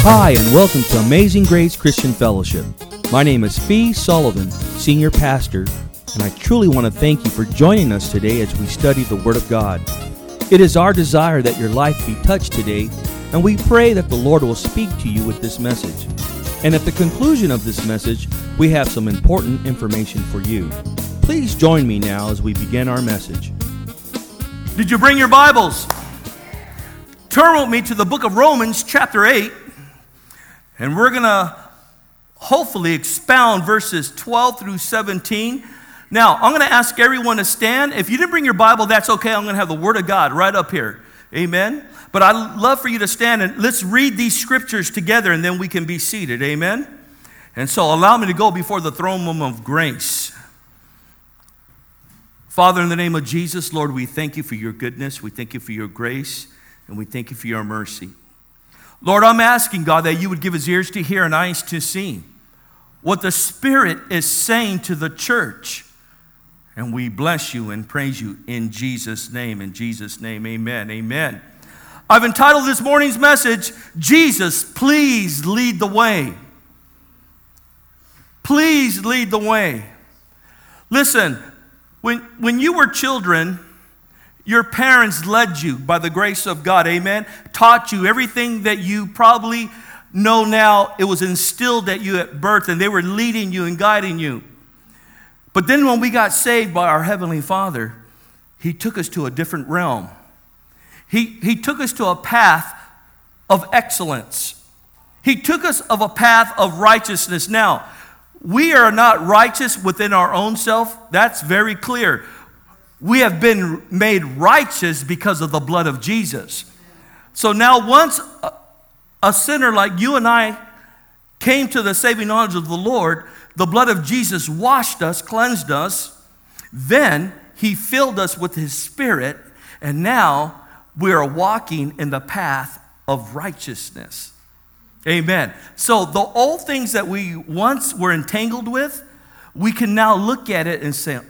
Hi, and welcome to Amazing Grace Christian Fellowship. My name is Fee Sullivan, Senior Pastor, and I truly want to thank you for joining us today as we study the Word of God. It is our desire that your life be touched today, and we pray that the Lord will speak to you with this message. And at the conclusion of this message, we have some important information for you. Please join me now as we begin our message. Did you bring your Bibles? Turn with me to the book of Romans, chapter 8, and we're going to hopefully expound verses 12 through 17. Now, I'm going to ask everyone to stand. If you didn't bring your Bible, that's okay. I'm going to have the Word of God right up here. Amen? But I'd love for you to stand and let's read these scriptures together and then we can be seated. Amen? And so allow me to go before the throne room of grace. Father, in the name of Jesus, Lord, we thank you for your goodness. We thank you for your grace. And we thank you for your mercy. Lord, I'm asking, God, that you would give us ears to hear and eyes to see what the Spirit is saying to the church. And we bless you and praise you in Jesus' name. In Jesus' name, amen. Amen. I've entitled this morning's message, Jesus, Please Lead the Way. Please lead the way. Listen, when you were children, your parents led you by the grace of God, amen? Taught you everything that you probably know now. It was instilled at you at birth, and they were leading you and guiding you. But then when we got saved by our Heavenly Father, He took us to a different realm. He took us to a path of excellence. He took us of a path of righteousness. Now, we are not righteous within our own self. That's very clear. We have been made righteous because of the blood of Jesus. So now once a sinner like you and I came to the saving knowledge of the Lord, the blood of Jesus washed us, cleansed us. Then He filled us with His Spirit, and now we are walking in the path of righteousness. Amen. So the old things that we once were entangled with, we can now look at it and say,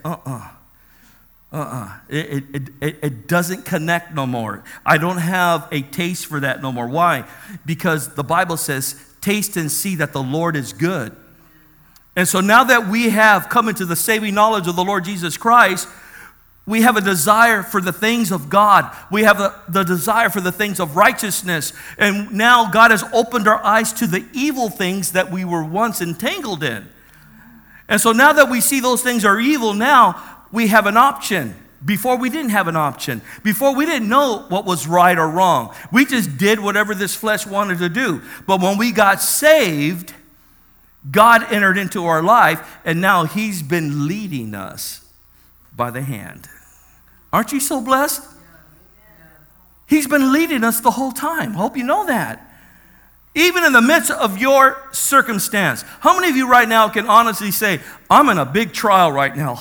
It doesn't connect no more. I don't have a taste for that no more. Why? Because the Bible says, taste and see that the Lord is good. And so now that we have come into the saving knowledge of the Lord Jesus Christ, we have a desire for the things of God. We have the desire for the things of righteousness. And now God has opened our eyes to the evil things that we were once entangled in. And so now that we see those things are evil, now we have an option. Before we didn't have an option. Before we didn't know what was right or wrong. We just did whatever this flesh wanted to do. But when we got saved, God entered into our life, and now He's been leading us by the hand. Aren't you so blessed? He's been leading us the whole time. Hope you know that. Even in the midst of your circumstance. How many of you right now can honestly say, I'm in a big trial right now?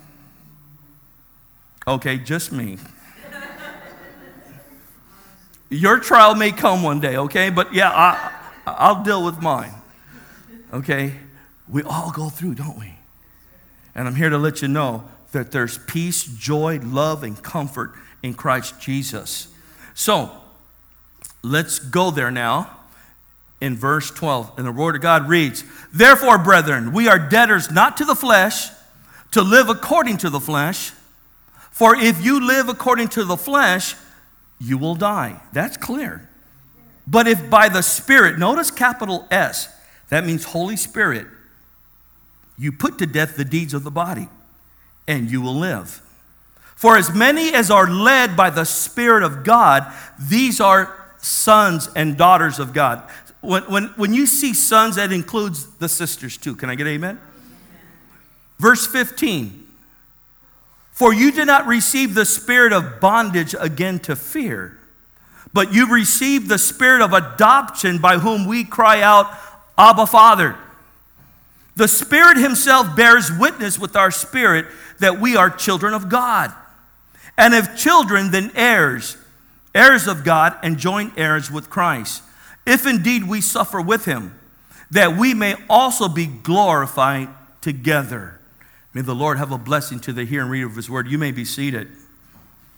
Okay, just me. Your trial may come one day, okay? But yeah, I'll deal with mine. Okay? We all go through, don't we? And I'm here to let you know that there's peace, joy, love, and comfort in Christ Jesus. So, let's go there now in verse 12. And the Word of God reads, Therefore, brethren, we are debtors not to the flesh, to live according to the flesh. For if you live according to the flesh, you will die. That's clear. But if by the Spirit, notice capital S, that means Holy Spirit, you put to death the deeds of the body, and you will live. For as many as are led by the Spirit of God, these are sons and daughters of God. When you see sons, that includes the sisters too. Can I get amen? Verse 15. For you did not receive the spirit of bondage again to fear, but you received the spirit of adoption by whom we cry out, Abba, Father. The Spirit Himself bears witness with our spirit that we are children of God. And if children, then heirs, heirs of God and joint heirs with Christ. If indeed we suffer with Him, that we may also be glorified together. May the Lord have a blessing to the hearer and reader of His Word. You may be seated.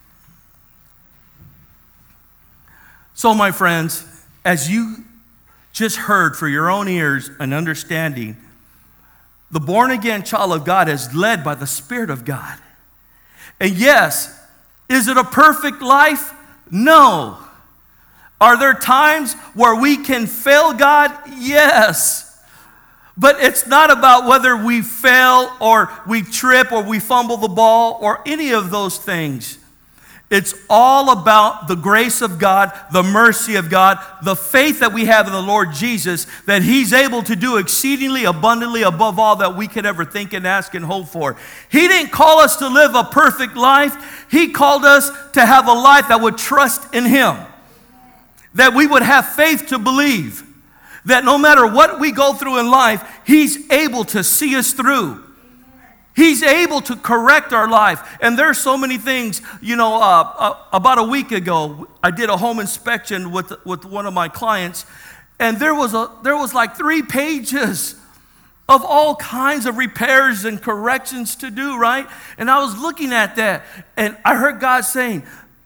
So, my friends, as you just heard for your own ears and understanding, the born-again child of God is led by the Spirit of God. And yes, is it a perfect life? No. Are there times where we can fail God? Yes. But it's not about whether we fail or we trip or we fumble the ball or any of those things. It's all about the grace of God, the mercy of God, the faith that we have in the Lord Jesus, that He's able to do exceedingly abundantly above all that we could ever think and ask and hope for. He didn't call us to live a perfect life. He called us to have a life that would trust in Him, that we would have faith to believe that no matter what we go through in life, He's able to see us through. He's able to correct our life. And there's so many things, about a week ago, I did a home inspection with one of my clients, and there was like 3 pages of all kinds of repairs and corrections to do, right? And I was looking at that, and I heard God saying,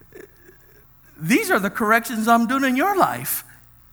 these are the corrections I'm doing in your life.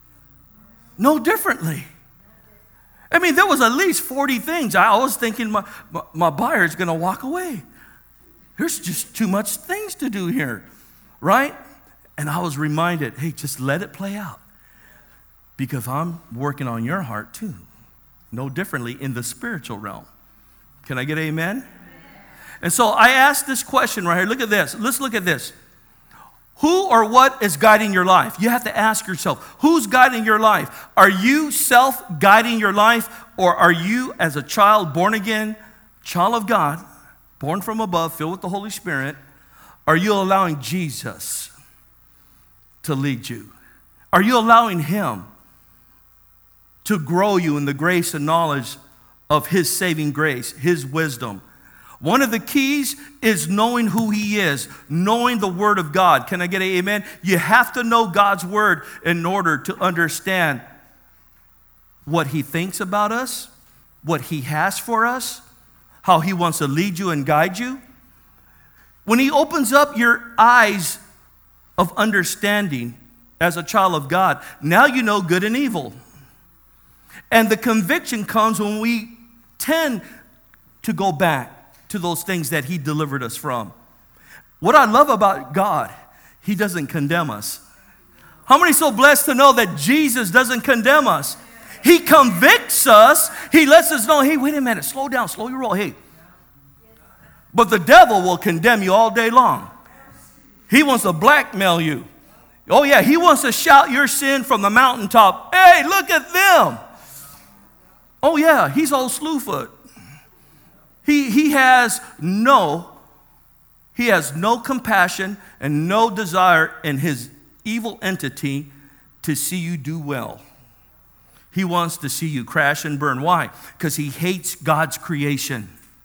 No differently. I mean, there was at least 40 things. I was thinking my buyer's going to walk away. There's just too much things to do here, right? And I was reminded, hey, just let it play out, because I'm working on your heart too. No differently in the spiritual realm. Can I get amen? Amen. And so I asked this question right here. Look at this. Let's look at this. Who or what is guiding your life? You have to ask yourself, who's guiding your life? Are you self-guiding your life, or are you, as a child, born again, child of God, born from above, filled with the Holy Spirit, are you allowing Jesus to lead you? Are you allowing Him to grow you in the grace and knowledge of His saving grace, His wisdom? One of the keys is knowing who He is, knowing the Word of God. Can I get an amen? You have to know God's Word in order to understand what He thinks about us, what He has for us, how He wants to lead you and guide you. When He opens up your eyes of understanding as a child of God, now you know good and evil. And the conviction comes when we tend to go back to those things that He delivered us from. What I love about God, He doesn't condemn us. How many so blessed to know that Jesus doesn't condemn us? He convicts us. He lets us know, hey, wait a minute, slow down, slow your roll, hey. But the devil will condemn you all day long. He wants to blackmail you. Oh yeah, he wants to shout your sin from the mountaintop. Hey, look at them. Oh yeah, he's old Slewfoot. He has no compassion and no desire in his evil entity to see you do well. He wants to see you crash and burn. Why? Because he hates God's creation.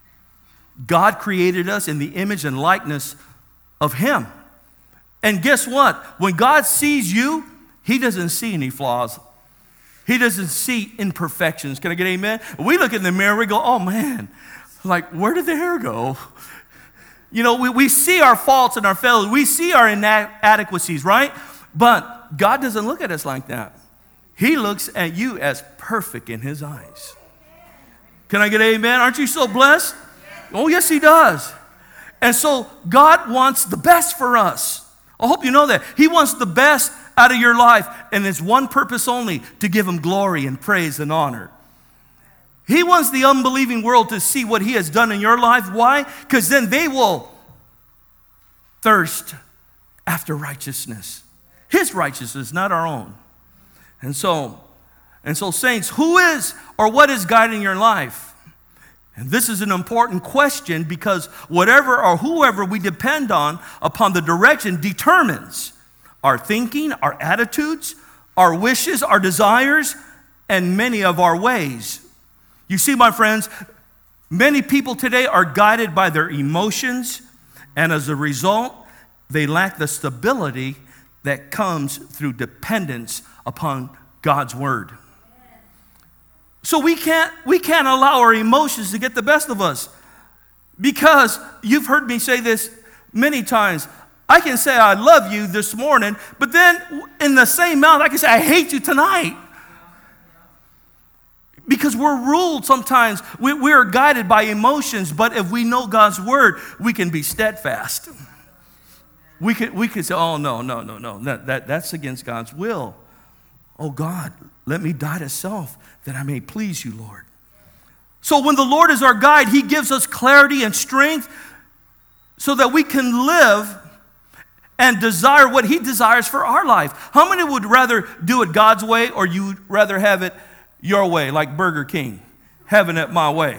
God created us in the image and likeness of Him. And guess what? When God sees you, He doesn't see any flaws. He doesn't see imperfections. Can I get amen? We look in the mirror, we go, oh man, like, where did the hair go? You know, we see our faults and our failures. We see our inadequacies, right? But God doesn't look at us like that. He looks at you as perfect in His eyes. Can I get an amen? Aren't you so blessed? Oh, yes, He does. And so God wants the best for us. I hope you know that. He wants the best out of your life, and it's one purpose only, to give Him glory and praise and honor. He wants the unbelieving world to see what He has done in your life. Why? Because then they will thirst after righteousness. His righteousness, not our own. And so saints, who is or what is guiding your life? And this is an important question, because whatever or whoever we depend on upon the direction determines our thinking, our attitudes, our wishes, our desires, and many of our ways. You see, my friends, many people today are guided by their emotions, and as a result, they lack the stability that comes through dependence upon God's Word. So we can't allow our emotions to get the best of us, because you've heard me say this many times. I can say I love you this morning, but then in the same mouth I can say I hate you tonight. Because we're ruled sometimes. We are guided by emotions, but if we know God's word, we can be steadfast. We can say, oh, no. That's against God's will. Oh, God, let me die to self that I may please you, Lord. So when the Lord is our guide, he gives us clarity and strength so that we can live and desire what he desires for our life. How many would rather do it God's way, or you would rather have it your way, like Burger King, having it my way?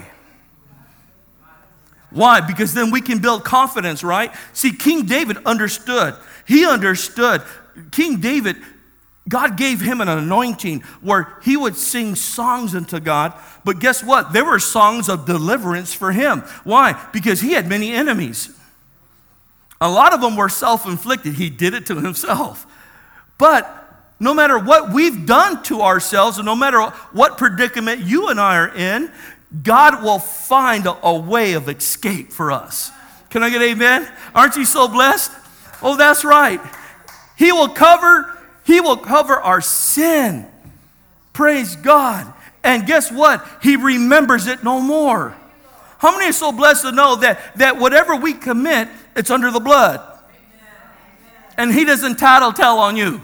Why? Because then we can build confidence, right? See, King David understood. He understood. King David, God gave him an anointing where he would sing songs unto God. But guess what? There were songs of deliverance for him. Why? Because he had many enemies. A lot of them were self-inflicted. He did it to himself. But no matter what we've done to ourselves, and no matter what predicament you and I are in, God will find a way of escape for us. Can I get amen? Aren't you so blessed? Oh, that's right. He will cover our sin. Praise God. And guess what? He remembers it no more. How many are so blessed to know that whatever we commit, it's under the blood? And he doesn't tattletale on you.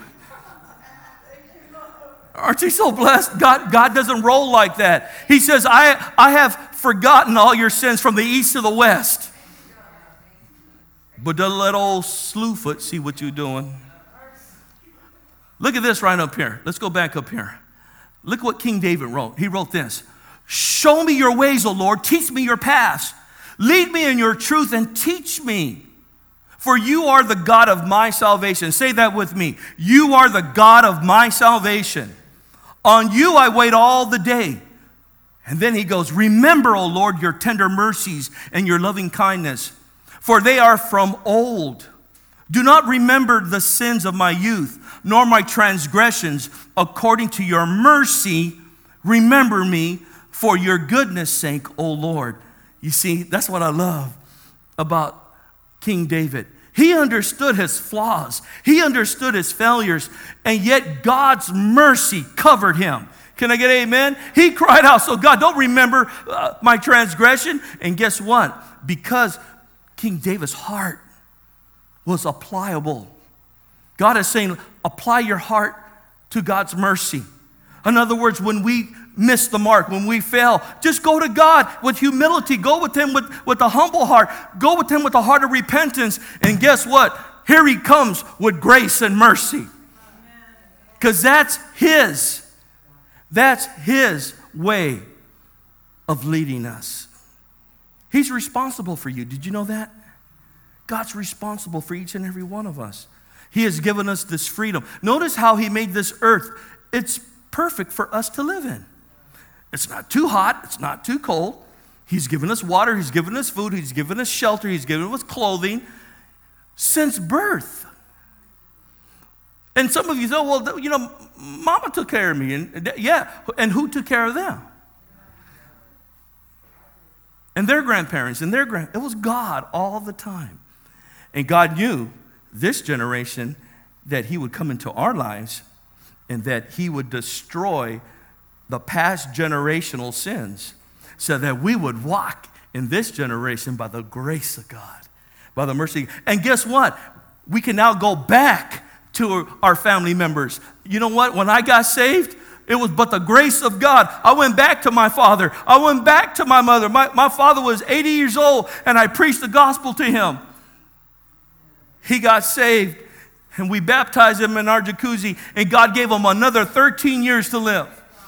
Aren't you so blessed? God doesn't roll like that. He says, I have forgotten all your sins from the east to the west. But don't let old Slewfoot see what you're doing. Look at this right up here. Let's go back up here. Look what King David wrote. He wrote this. Show me your ways, O Lord. Teach me your paths. Lead me in your truth and teach me. For you are the God of my salvation. Say that with me. You are the God of my salvation. On you I wait all the day. And then he goes, remember, O Lord, your tender mercies and your loving kindness, for they are from old. Do not remember the sins of my youth, nor my transgressions. According to your mercy, remember me for your goodness' sake, O Lord. You see, that's what I love about King David. He understood his flaws. He understood his failures. And yet God's mercy covered him. Can I get amen? He cried out, so God, don't remember my transgression. And guess what? Because King David's heart was pliable. God is saying, apply your heart to God's mercy. In other words, when we miss the mark, when we fail, just go to God with humility. Go with him with a humble heart. Go with him with a heart of repentance. And guess what? Here he comes with grace and mercy. Because that's his way of leading us. He's responsible for you. Did you know that? God's responsible for each and every one of us. He has given us this freedom. Notice how he made this earth. It's perfect for us to live in. It's not too hot. It's not too cold. He's given us water. He's given us food. He's given us shelter. He's given us clothing since birth. And some of you say, well, you know, Mama took care of me. And yeah, and who took care of them? And their grandparents and it was God all the time. And God knew this generation that he would come into our lives and that he would destroy the past generational sins so that we would walk in this generation by the grace of God, by the mercy. And guess what? We can now go back to our family members. You know what? When I got saved, it was but the grace of God. I went back to my father. I went back to my mother. My father was 80 years old, and I preached the gospel to him. He got saved, and we baptized him in our jacuzzi, and God gave him another 13 years to live.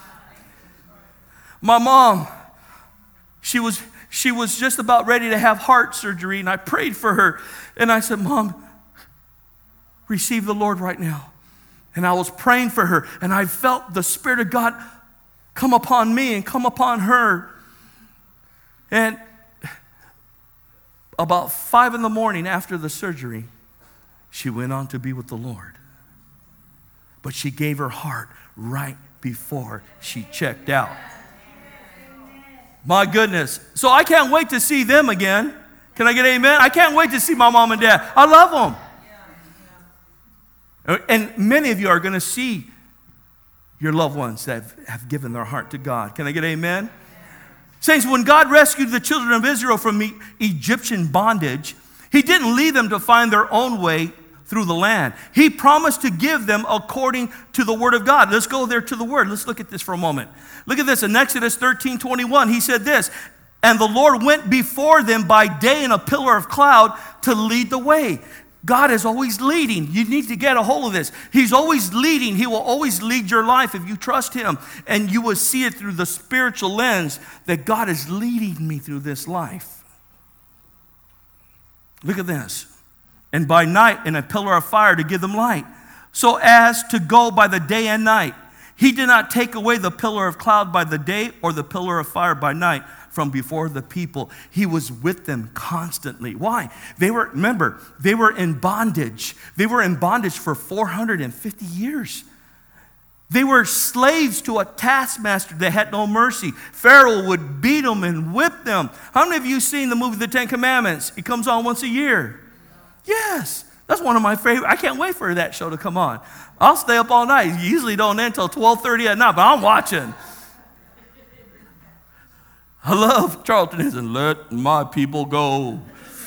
My mom, she was just about ready to have heart surgery, and I prayed for her, and I said, Mom, receive the Lord right now. And I was praying for her, and I felt the Spirit of God come upon me and come upon her. And about 5 a.m. after the surgery, she went on to be with the Lord. But she gave her heart right before she checked out. My goodness. So I can't wait to see them again. Can I get amen? I can't wait to see my mom and dad. I love them. And many of you are going to see your loved ones that have given their heart to God. Can I get amen? Saints, when God rescued the children of Israel from Egyptian bondage, He didn't leave them to find their own way through the land. He promised to give them according to the Word of God. Let's go there to the Word. Let's look at this for a moment. Look at this. In Exodus 13:21, He said this, "And the Lord went before them by day in a pillar of cloud to lead the way." God is always leading. You need to get a hold of this. He's always leading. He will always lead your life if you trust Him. And you will see it through the spiritual lens that God is leading me through this life. Look at this. "And by night in a pillar of fire to give them light, so as to go by the day and night. He did not take away the pillar of cloud by the day or the pillar of fire by night from before the people." He was with them constantly. Why? They were in bondage. They were in bondage for 450 years. They were slaves to a taskmaster that had no mercy. Pharaoh would beat them and whip them. How many of you seen the movie The Ten Commandments? It comes on once a year. Yes. That's one of my favorite. I can't wait for that show to come on. I'll stay up all night. You usually don't end until 12:30 at night, but I'm watching. I love Charlton Heston. "Let my people go."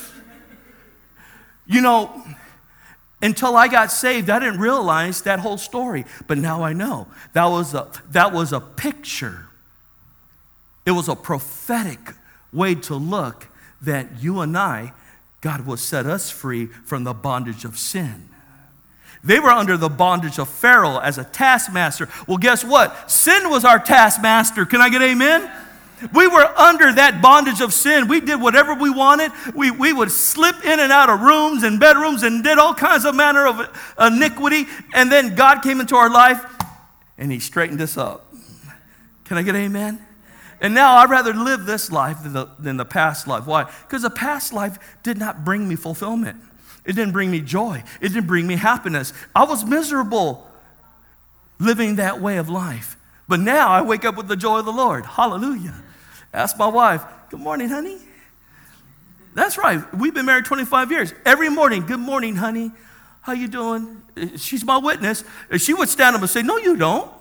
You know, until I got saved, I didn't realize that whole story. But now I know. That was a picture. It was a prophetic way to look that you and I, God will set us free from the bondage of sin. They were under the bondage of Pharaoh as a taskmaster. Well, guess what? Sin was our taskmaster. Can I get amen? We were under that bondage of sin. We did whatever we wanted. We would slip in and out of rooms and bedrooms and did all kinds of manner of iniquity. And then God came into our life and He straightened us up. Can I get amen? And now I'd rather live this life than the past life. Why? Because the past life did not bring me fulfillment. It didn't bring me joy. It didn't bring me happiness. I was miserable living that way of life. But now I wake up with the joy of the Lord. Hallelujah. Ask my wife, "Good morning, honey." That's right. We've been married 25 years. Every morning, "Good morning, honey. How you doing?" She's my witness. She would stand up and say, "No, you don't."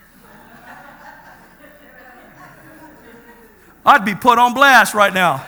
I'd be put on blast right now.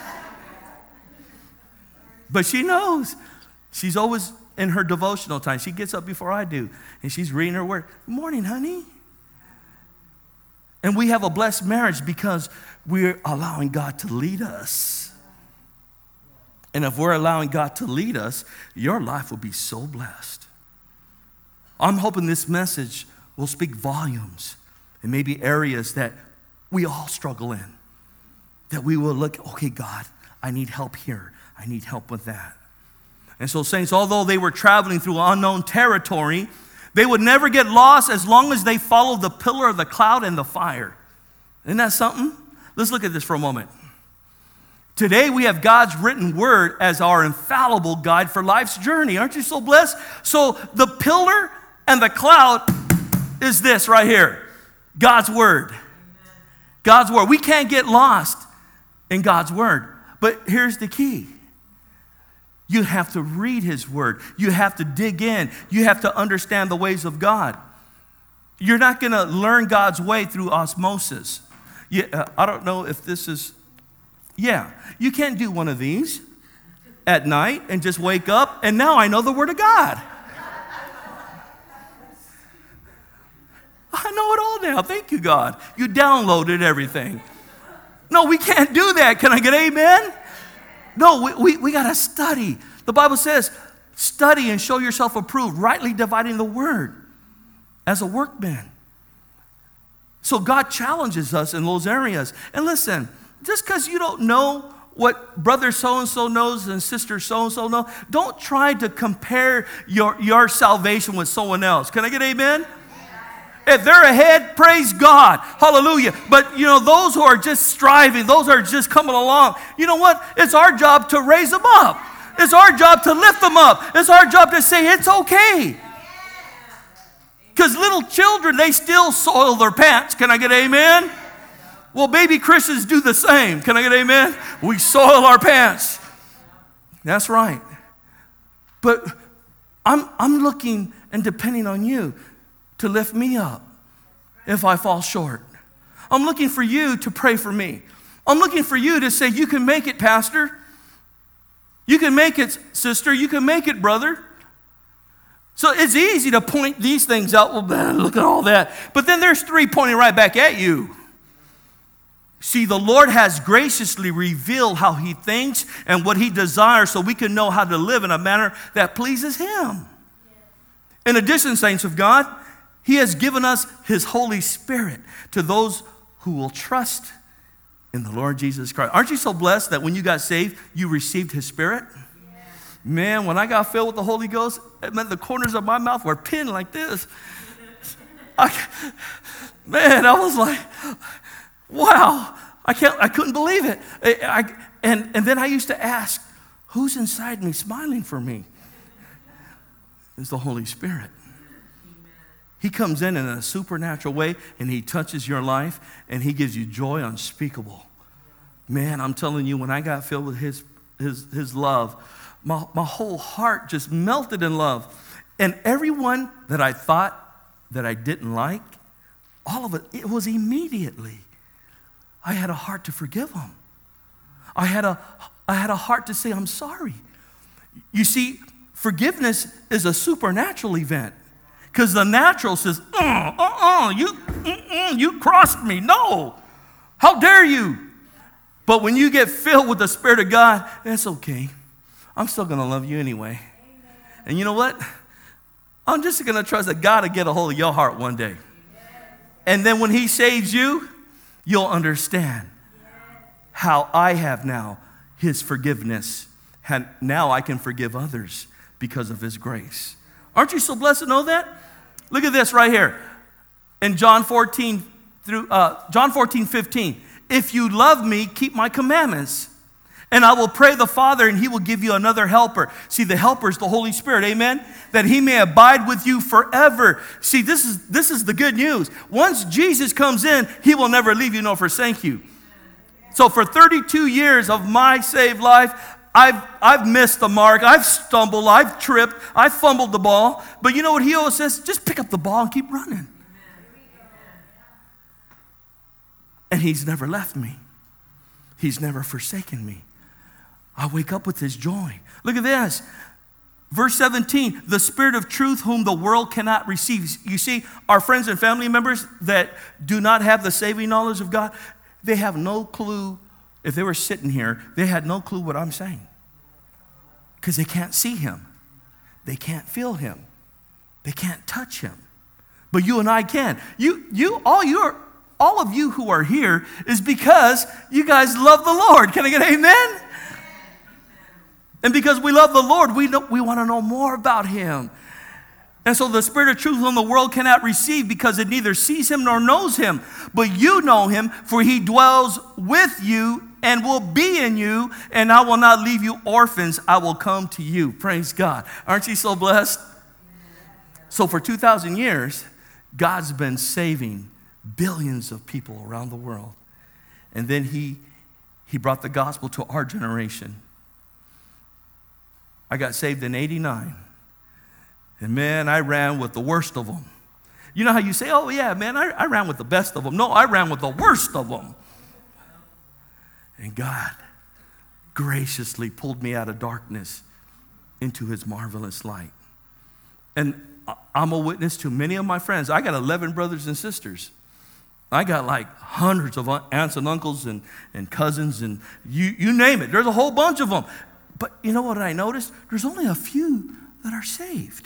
But she knows. She's always in her devotional time. She gets up before I do, and she's reading her word. "Good morning, honey." And we have a blessed marriage because we're allowing God to lead us. And if we're allowing God to lead us, your life will be so blessed. I'm hoping this message will speak volumes and maybe areas that we all struggle in. That we will look, okay, God, I need help here. I need help with that. And so, saints, although they were traveling through unknown territory, they would never get lost as long as they followed the pillar of the cloud and the fire. Isn't that something? Let's look at this for a moment. Today we have God's written word as our infallible guide for life's journey. Aren't you so blessed? So the pillar and the cloud is this right here. God's word. God's word. We can't get lost in God's word. But here's the key. You have to read His word. You have to dig in. You have to understand the ways of God. You're not going to learn God's way through osmosis. I don't know if this is, you can't do one of these at night and just wake up and now I know the word of God. I know it all now. Thank you, God. You downloaded everything. No, we can't do that. Can I get amen? No, we got to study. The Bible says, study and show yourself approved, rightly dividing the word as a workman. So God challenges us in those areas. And listen, just because you don't know what brother so-and-so knows and sister so-and-so know, don't try to compare your salvation with someone else. Can I get amen? If they're ahead, praise God. Hallelujah. But, those who are just striving, those who are just coming along, you know what? It's our job to raise them up. It's our job to lift them up. It's our job to say it's okay. Because little children, they still soil their pants. Can I get amen? Well, baby Christians do the same. Can I get amen? We soil our pants. That's right. But I'm looking and depending on you to lift me up, if I fall short. I'm looking for you to pray for me. I'm looking for you to say, you can make it, Pastor. You can make it, sister. You can make it, brother. So it's easy to point these things out. Well, man, look at all that. But then there's three pointing right back at you. See, the Lord has graciously revealed how he thinks and what he desires so we can know how to live in a manner that pleases him. In addition, saints of God, he has given us his Holy Spirit to those who will trust in the Lord Jesus Christ. Aren't you so blessed that when you got saved, you received his Spirit? Yeah. Man, when I got filled with the Holy Ghost, it meant the corners of my mouth were pinned like this. I was like, wow, I couldn't believe it. And then I used to ask, who's inside me smiling for me? It's the Holy Spirit. He comes in a supernatural way, and he touches your life, and he gives you joy unspeakable. Man, I'm telling you, when I got filled with his love, my whole heart just melted in love. And everyone that I thought that I didn't like, all of it was immediately. I had a heart to forgive them. I had a heart to say, I'm sorry. You see, forgiveness is a supernatural event. Because the natural says, you crossed me. No. How dare you? But when you get filled with the Spirit of God, it's okay. I'm still going to love you anyway. And you know what? I'm just going to trust that God will get a hold of your heart one day. And then when he saves you, you'll understand how I have now his forgiveness. And now I can forgive others because of his grace. Aren't you so blessed to know that? Look at this right here. In John 14, 15. If you love me, keep my commandments. And I will pray the Father, and he will give you another helper. See, the helper is the Holy Spirit, amen? That he may abide with you forever. See, this is the good news. Once Jesus comes in, he will never leave you nor forsake you. So for 32 years of my saved life, I've missed the mark. I've stumbled. I've tripped. I've fumbled the ball. But you know what he always says? Just pick up the ball and keep running. And he's never left me. He's never forsaken me. I wake up with his joy. Look at this. Verse 17, the Spirit of truth whom the world cannot receive. You see, our friends and family members that do not have the saving knowledge of God, they have no clue. If they were sitting here, they had no clue what I'm saying. Because they can't see him. They can't feel him. They can't touch him. But you and I can. All of you who are here is because you guys love the Lord. Can I get an amen? And because we love the Lord, we want to know more about him. And so the Spirit of truth whom the world cannot receive because it neither sees him nor knows him. But you know him, for he dwells with you and will be in you, and I will not leave you orphans. I will come to you. Praise God. Aren't you so blessed? So for 2,000 years, God's been saving billions of people around the world. And then he brought the gospel to our generation. I got saved in 89. And man, I ran with the worst of them. You know how you say, oh yeah, man, I ran with the best of them. No, I ran with the worst of them. And God graciously pulled me out of darkness into his marvelous light. And I'm a witness to many of my friends. I got 11 brothers and sisters. I got like hundreds of aunts and uncles and cousins and you name it. There's a whole bunch of them. But you know what I noticed? There's only a few that are saved.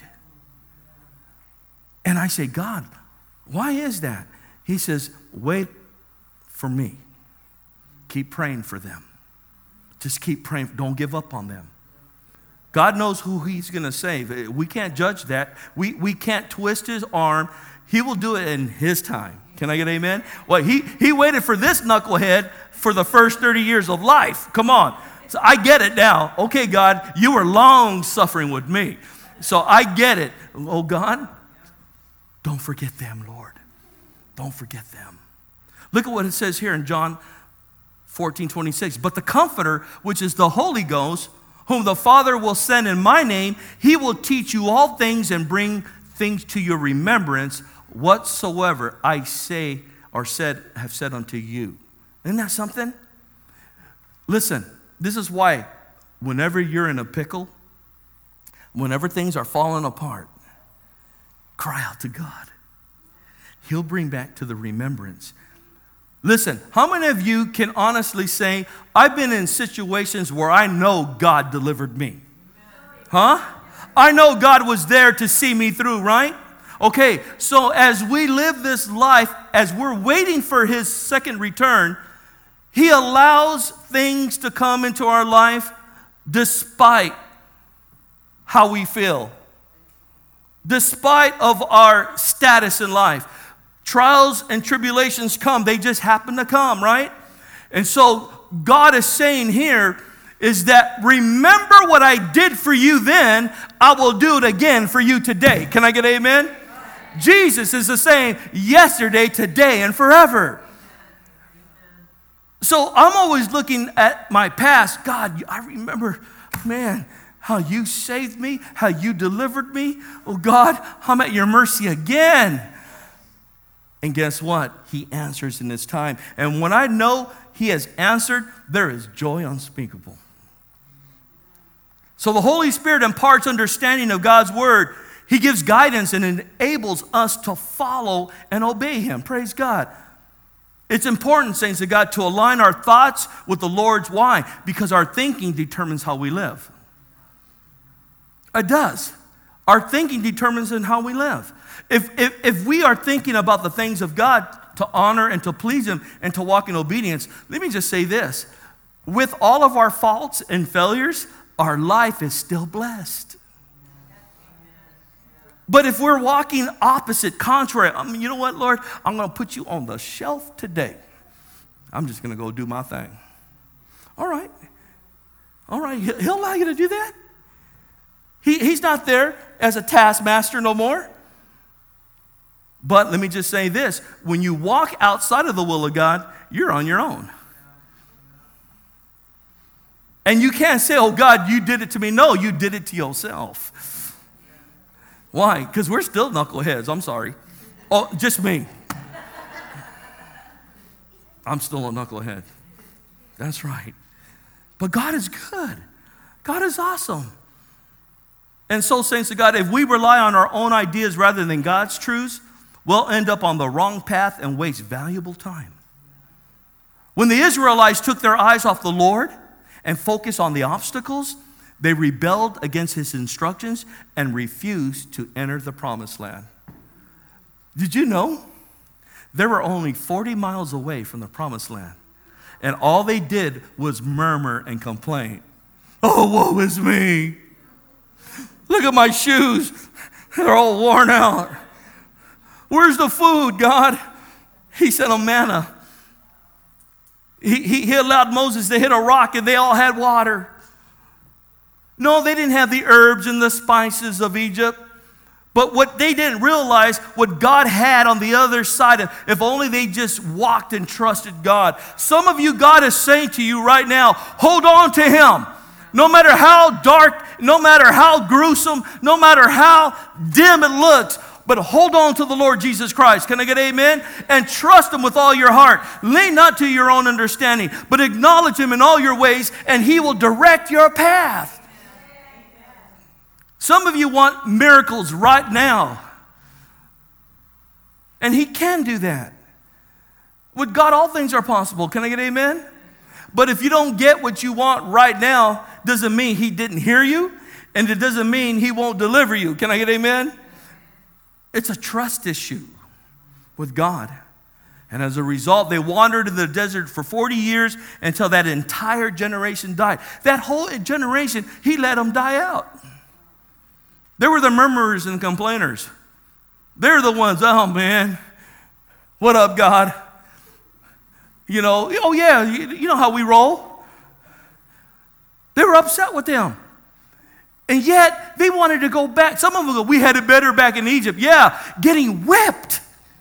And I say, God, why is that? He says, wait for me. Keep praying for them. Just keep praying. Don't give up on them. God knows who he's going to save. We can't judge that. We can't twist his arm. He will do it in his time. Can I get amen? Well, he waited for this knucklehead for the first 30 years of life. Come on. So I get it now. Okay, God, you were long suffering with me. So I get it. Oh, God, don't forget them, Lord. Don't forget them. Look at what it says here in John 14:26. But the Comforter, which is the Holy Ghost, whom the Father will send in my name, he will teach you all things and bring things to your remembrance, whatsoever I say or have said unto you. Isn't that something? Listen, this is why whenever you're in a pickle, whenever things are falling apart, cry out to God. He'll bring back to the remembrance. Listen, how many of you can honestly say, I've been in situations where I know God delivered me? Huh? I know God was there to see me through, right? Okay, so as we live this life, as we're waiting for His second return, He allows things to come into our life despite how we feel, despite of our status in life. Trials and tribulations come. They just happen to come, right? And so God is saying here is that remember what I did for you then, I will do it again for you today. Can I get amen? Jesus is the same yesterday, today, and forever. So I'm always looking at my past. God, I remember, man, how you saved me, how you delivered me. Oh God, I'm at your mercy again. And guess what? He answers in this time. And when I know He has answered, there is joy unspeakable. So the Holy Spirit imparts understanding of God's word. He gives guidance and enables us to follow and obey Him. Praise God. It's important, saints of God, to align our thoughts with the Lord's. Why? Because our thinking determines how we live. It does. Our thinking determines in how we live. If we are thinking about the things of God to honor and to please Him and to walk in obedience, let me just say this. With all of our faults and failures, our life is still blessed. But if we're walking opposite, contrary, you know what, Lord? I'm going to put you on the shelf today. I'm just going to go do my thing. All right. All right. He'll allow you to do that. He's not there as a taskmaster no more. But let me just say this. When you walk outside of the will of God, you're on your own. And you can't say, oh, God, you did it to me. No, you did it to yourself. Why? Because we're still knuckleheads. I'm sorry. Oh, just me. I'm still a knucklehead. That's right. But God is good. God is awesome. And so, saints of God, if we rely on our own ideas rather than God's truths, we'll end up on the wrong path and waste valuable time. When the Israelites took their eyes off the Lord and focused on the obstacles, they rebelled against His instructions and refused to enter the promised land. Did you know? They were only 40 miles away from the promised land. And all they did was murmur and complain. Oh, woe is me. Look at my shoes. They're all worn out. Where's the food, God? He sent them manna. He allowed Moses to hit a rock and they all had water. No, they didn't have the herbs and the spices of Egypt. But what they didn't realize, what God had on the other side, if only they just walked and trusted God. Some of you, God is saying to you right now, hold on to Him. No matter how dark, no matter how gruesome, no matter how dim it looks, but hold on to the Lord Jesus Christ. Can I get amen? And trust Him with all your heart. Lean not to your own understanding, but acknowledge Him in all your ways, and He will direct your path. Some of you want miracles right now. And He can do that. With God, all things are possible. Can I get amen? But if you don't get what you want right now, doesn't mean He didn't hear you, and it doesn't mean He won't deliver you. Can I get amen? It's a trust issue with God. And as a result, they wandered in the desert for 40 years until that entire generation died. That whole generation, He let them die out. They were the murmurers and complainers. They're the ones, oh man, what up, God? You know, oh yeah, you know how we roll. They were upset with them. And yet, they wanted to go back. Some of them go, we had it better back in Egypt. Yeah, getting whipped.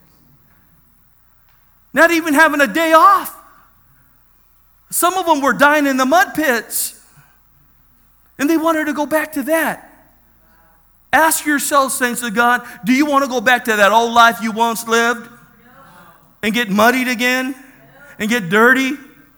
Not even having a day off. Some of them were dying in the mud pits. And they wanted to go back to that. Ask yourself, saints of God, do you want to go back to that old life you once lived? And get muddied again? And get dirty?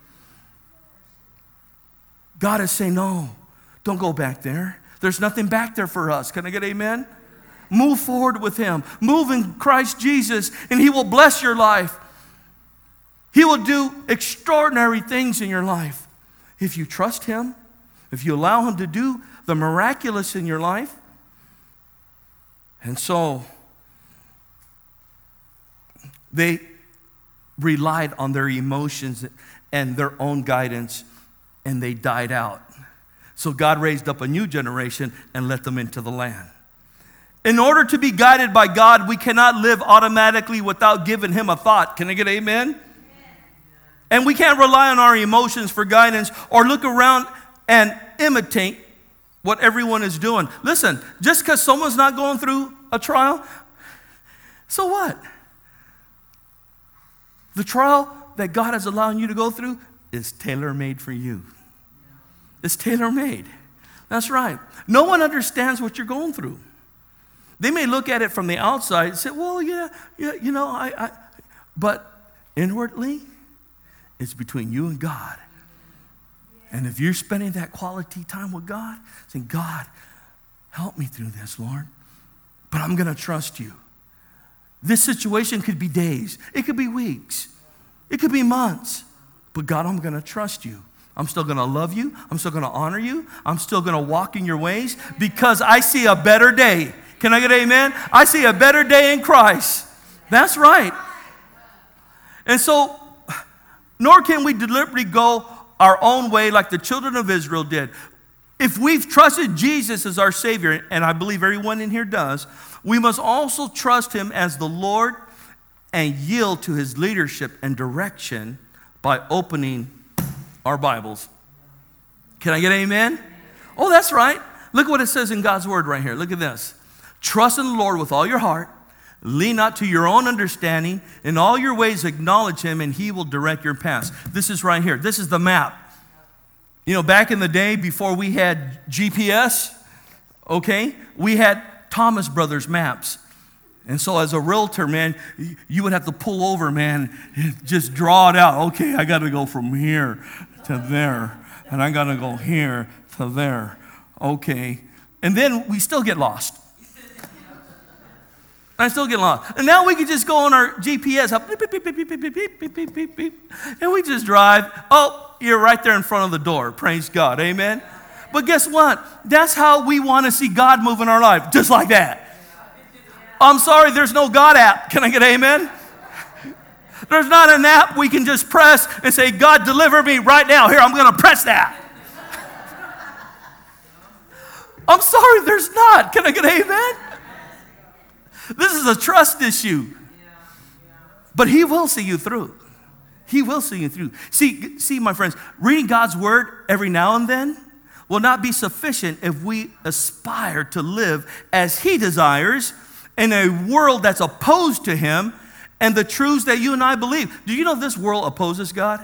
God is saying, no, don't go back there. There's nothing back there for us. Can I get amen? Move forward with Him. Move in Christ Jesus, and He will bless your life. He will do extraordinary things in your life. If you trust Him, if you allow Him to do the miraculous in your life. And so, they relied on their emotions and their own guidance, and they died out. So God raised up a new generation and let them into the land. In order to be guided by God, we cannot live automatically without giving Him a thought. Can I get amen? And we can't rely on our emotions for guidance or look around and imitate what everyone is doing. Listen, just because someone's not going through a trial, so what? The trial that God is allowing you to go through is tailor-made for you. It's tailor-made. That's right. No one understands what you're going through. They may look at it from the outside and say, well, yeah, you know, but inwardly, it's between you and God. And if you're spending that quality time with God, saying, God, help me through this, Lord, but I'm going to trust you. This situation could be days. It could be weeks. It could be months. But God, I'm going to trust you. I'm still going to love you. I'm still going to honor you. I'm still going to walk in your ways because I see a better day. Can I get an amen? I see a better day in Christ. That's right. And so, nor can we deliberately go our own way like the children of Israel did. If we've trusted Jesus as our Savior, and I believe everyone in here does, we must also trust Him as the Lord and yield to His leadership and direction by opening our Bibles. Can I get an amen? Oh, that's right. Look what it says in God's Word right here. Look at this. Trust in the Lord with all your heart. Lean not to your own understanding. In all your ways acknowledge Him, and He will direct your paths. This is right here. This is the map. You know, back in the day before we had GPS, okay, we had Thomas Brothers maps. And so as a realtor, man, you would have to pull over, man, and just draw it out. Okay, I got to go from here to there, and I got to go here to there. Okay. And then we still get lost. I still get lost. And now we can just go on our GPS, and we just drive. Oh, you're right there in front of the door. Praise God. Amen. But guess what? That's how we want to see God move in our life, just like that. I'm sorry, there's no God app. Can I get amen? There's not an app we can just press and say, God, deliver me right now. Here, I'm going to press that. I'm sorry, there's not. Can I get amen? This is a trust issue. But He will see you through. He will see you through. See, my friends, reading God's Word every now and then will not be sufficient if we aspire to live as He desires in a world that's opposed to Him and the truths that you and I believe. Do you know this world opposes God?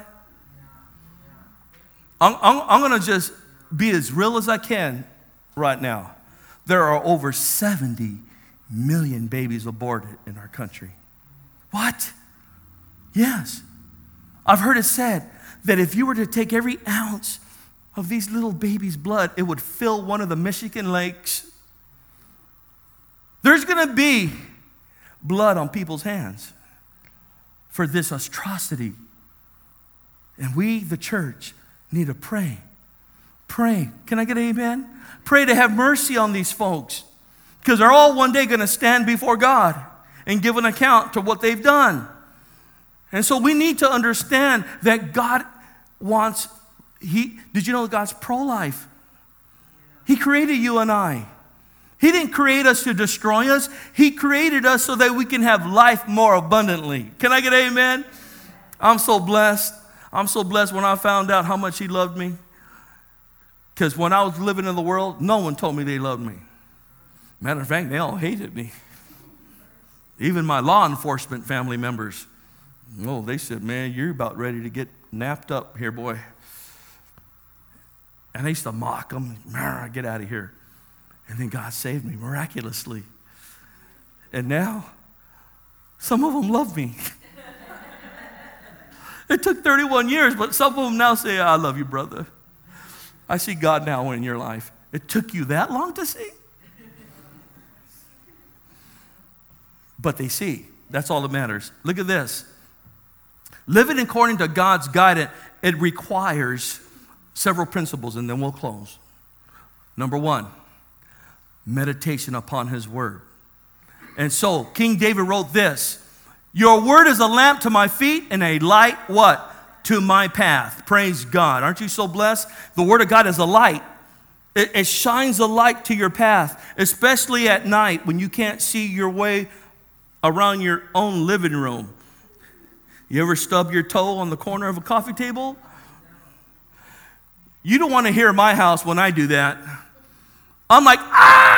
I'm going to just be as real as I can right now. There are over 70 million babies aborted in our country. What? Yes. I've heard it said that if you were to take every ounce of these little babies' blood, it would fill one of the Michigan lakes. There's going to be blood on people's hands for this atrocity. And we, the church, need to pray. Pray. Can I get an amen? Pray to have mercy on these folks. Because they're all one day going to stand before God and give an account to what they've done. And so we need to understand that God wants, did you know God's pro-life? He created you and I. He didn't create us to destroy us. He created us so that we can have life more abundantly. Can I get an amen? I'm so blessed. I'm so blessed when I found out how much He loved me. Because when I was living in the world, no one told me they loved me. Matter of fact, they all hated me. Even my law enforcement family members. Oh, they said, man, you're about ready to get napped up here, boy. And I used to mock them. Get out of here. And then God saved me miraculously. And now, some of them love me. It took 31 years, but some of them now say, I love you, brother. I see God now in your life. It took you that long to see? But they see. That's all that matters. Look at this. Living according to God's guidance, it requires several principles, and then we'll close. Number one, meditation upon his word. And so King David wrote this, your word is a lamp to my feet and a light, what? To my path. Praise God. Aren't you so blessed? The word of God is a light. It shines a light to your path, especially at night when you can't see your way around your own living room. You ever stub your toe on the corner of a coffee table? You don't want to hear my house when I do that. I'm like,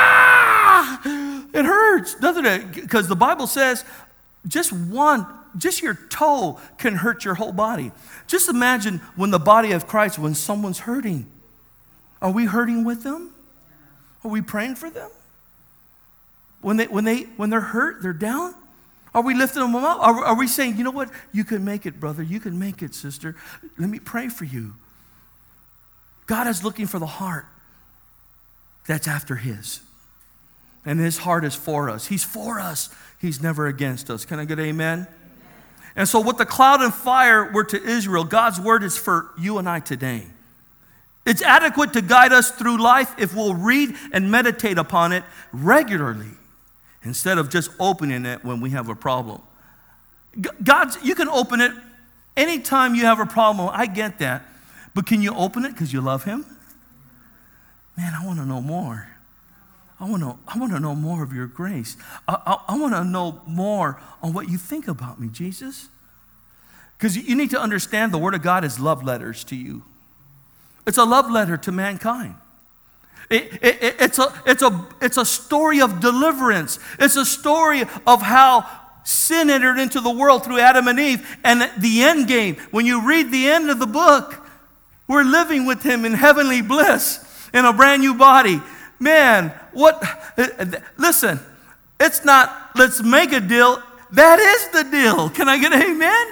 it hurts, doesn't it? Because the Bible says just your toe can hurt your whole body. Just imagine when the body of Christ, when someone's hurting. Are we hurting with them? Are we praying for them? When they're hurt, they're down? Are we lifting them up? Are we saying, you know what? You can make it, brother. You can make it, sister. Let me pray for you. God is looking for the heart that's after his. And his heart is for us. He's for us. He's never against us. Can I get amen? And so what the cloud and fire were to Israel, God's word is for you and I today. It's adequate to guide us through life if we'll read and meditate upon it regularly instead of just opening it when we have a problem. You can open it anytime you have a problem. I get that. But can you open it because you love him? Man, I want to know more. I want to know more of your grace. I want to know more on what you think about me, Jesus. Because you need to understand the Word of God is love letters to you. It's a love letter to mankind. It's a story of deliverance. It's a story of how sin entered into the world through Adam and Eve. And the end game, when you read the end of the book, we're living with him in heavenly bliss in a brand new body. Man, listen, it's not let's make a deal. That is the deal. Can I get an amen?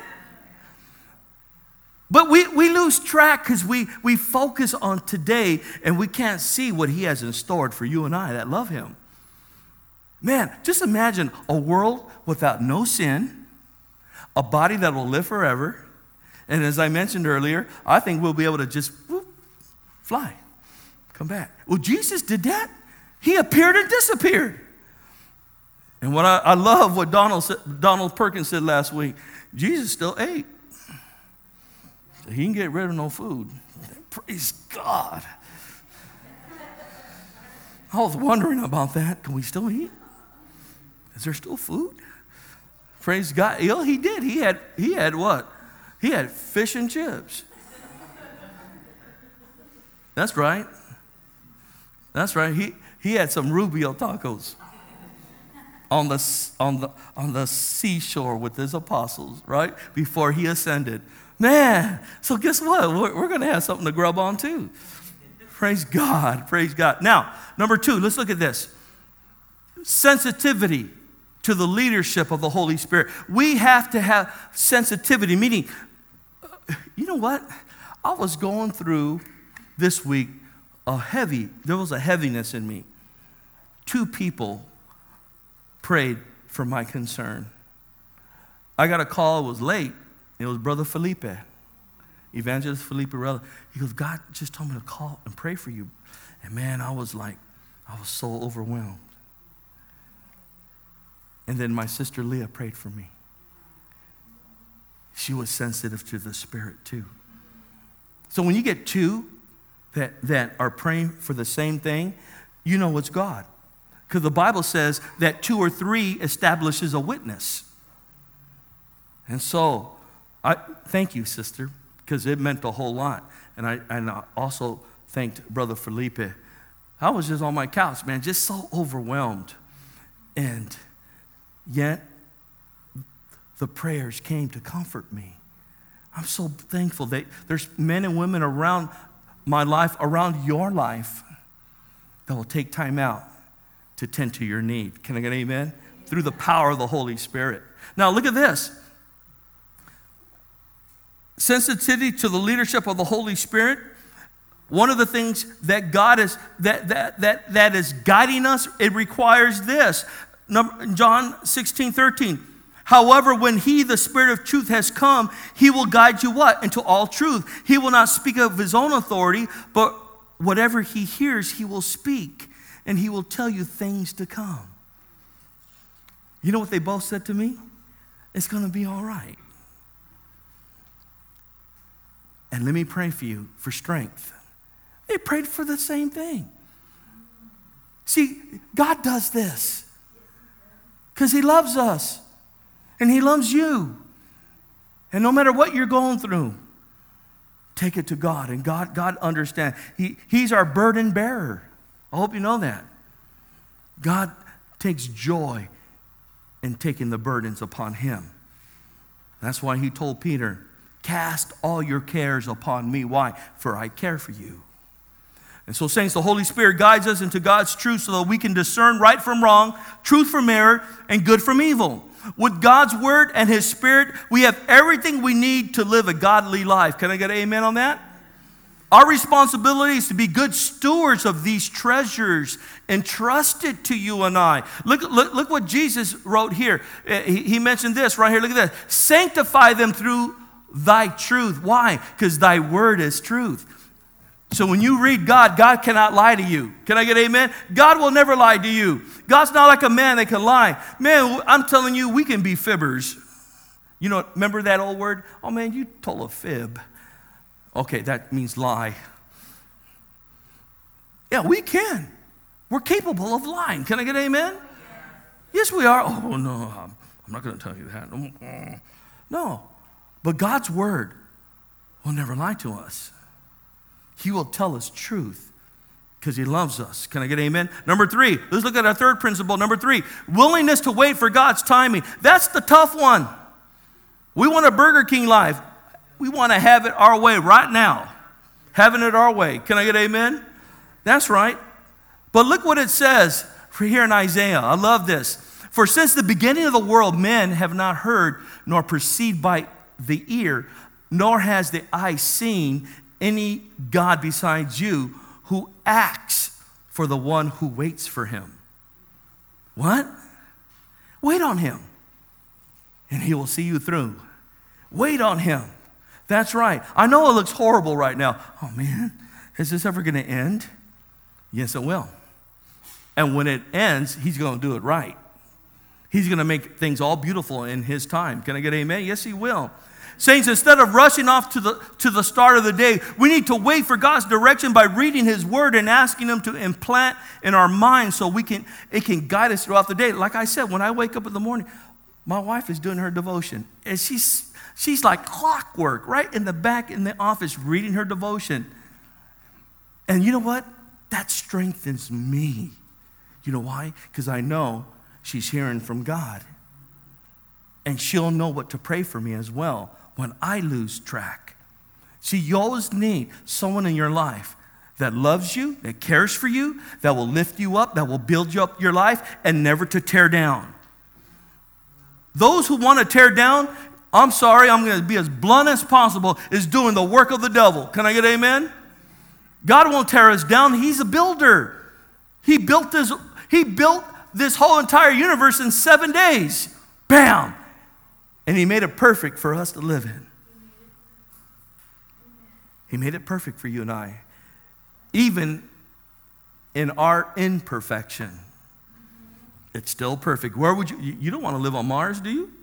But we lose track because we focus on today and we can't see what he has in store for you and I that love him. Man, just imagine a world without no sin, a body that will live forever. And as I mentioned earlier, I think we'll be able to just fly, come back. Well, Jesus did that. He appeared and disappeared. And what I love what Donald Perkins said last week, Jesus still ate. So he can get rid of no food. Praise God. I was wondering about that. Can we still eat? Is there still food? Praise God. You know, he did. He had what? He had fish and chips. That's right. That's right. He had some Rubio tacos on the seashore with his apostles, right? Before he ascended. Man, so guess what? We're going to have something to grub on too. Praise God. Praise God. Now, number 2, let's look at this. Sensitivity to the leadership of the Holy Spirit. We have to have sensitivity, meaning, you know what? I was going through this week there was a heaviness in me. 2 people prayed for my concern. I got a call, it was late. It was Brother Felipe, Evangelist Felipe Rella. He goes, God just told me to call and pray for you. And man, I was so overwhelmed. And then my sister Leah prayed for me. She was sensitive to the Spirit too. So when you get 2 that are praying for the same thing, you know it's God. Because the Bible says that 2 or 3 establishes a witness. And so, I thank you, sister, because it meant a whole lot. And I also thanked Brother Felipe. I was just on my couch, man, just so overwhelmed. And yet, the prayers came to comfort me. I'm so thankful that there's men and women around my life, around your life, that will take time out to tend to your need. Can I get an amen? Through the power of the Holy Spirit. Now look at this. Sensitivity to the leadership of the Holy Spirit. One of the things that God is that is guiding us, it requires this. John 16:13. However, when he, the Spirit of truth, has come, he will guide you what? Into all truth. He will not speak of his own authority, but whatever he hears, he will speak, and he will tell you things to come. You know what they both said to me? It's going to be all right. And let me pray for you for strength. They prayed for the same thing. See, God does this because he loves us and he loves you. And no matter what you're going through, take it to God. And God understands. He's our burden bearer. I hope you know that. God takes joy in taking the burdens upon him. That's why he told Peter, cast all your cares upon me. Why? For I care for you. And so, saints, the Holy Spirit guides us into God's truth so that we can discern right from wrong, truth from error, and good from evil. With God's word and his Spirit, we have everything we need to live a godly life. Can I get an amen on that? Our responsibility is to be good stewards of these treasures entrusted to you and I. Look what Jesus wrote here. He mentioned this right here. Look at this. Sanctify them through thy truth. Why? Because thy word is truth. So when you read God, God cannot lie to you. Can I get amen? God will never lie to you. God's not like a man that can lie. Man, I'm telling you, we can be fibbers. You know, remember that old word? Oh man, you told a fib. Okay, that means lie. Yeah, we can. We're capable of lying. Can I get amen? Yes, we are. Oh no, I'm not going to tell you that. No, but God's word will never lie to us. He will tell us truth because he loves us. Can I get amen? Number 3, let's look at our third principle. Number 3, willingness to wait for God's timing. That's the tough one. We want a Burger King life. We want to have it our way right now. Having it our way. Can I get amen? That's right. But look what it says here in Isaiah. I love this. For since the beginning of the world, men have not heard nor perceived by the ear, nor has the eye seen any God besides you who acts for the one who waits for him. What? Wait on him, and he will see you through. Wait on him. That's right. I know it looks horrible right now. Oh man, is this ever going to end? Yes, it will. And when it ends, he's going to do it right. He's going to make things all beautiful in his time. Can I get amen? Yes, he will. Saints, instead of rushing off to the start of the day, we need to wait for God's direction by reading his word and asking him to implant in our minds so it can guide us throughout the day. Like I said, when I wake up in the morning, my wife is doing her devotion. And she's like clockwork, right in the back in the office reading her devotion. And you know what? That strengthens me. You know why? Because I know she's hearing from God. And she'll know what to pray for me as well when I lose track. See, you always need someone in your life that loves you, that cares for you, that will lift you up, that will build you up your life, and never to tear down. Those who want to tear down, I'm sorry, I'm going to be as blunt as possible, is doing the work of the devil. Can I get amen? God won't tear us down. He's a builder. He built this whole entire universe in 7 days. Bam! And he made it perfect for us to live in. He made it perfect for you and I. Even in our imperfection, it's still perfect. Where would you don't want to live on Mars, do you?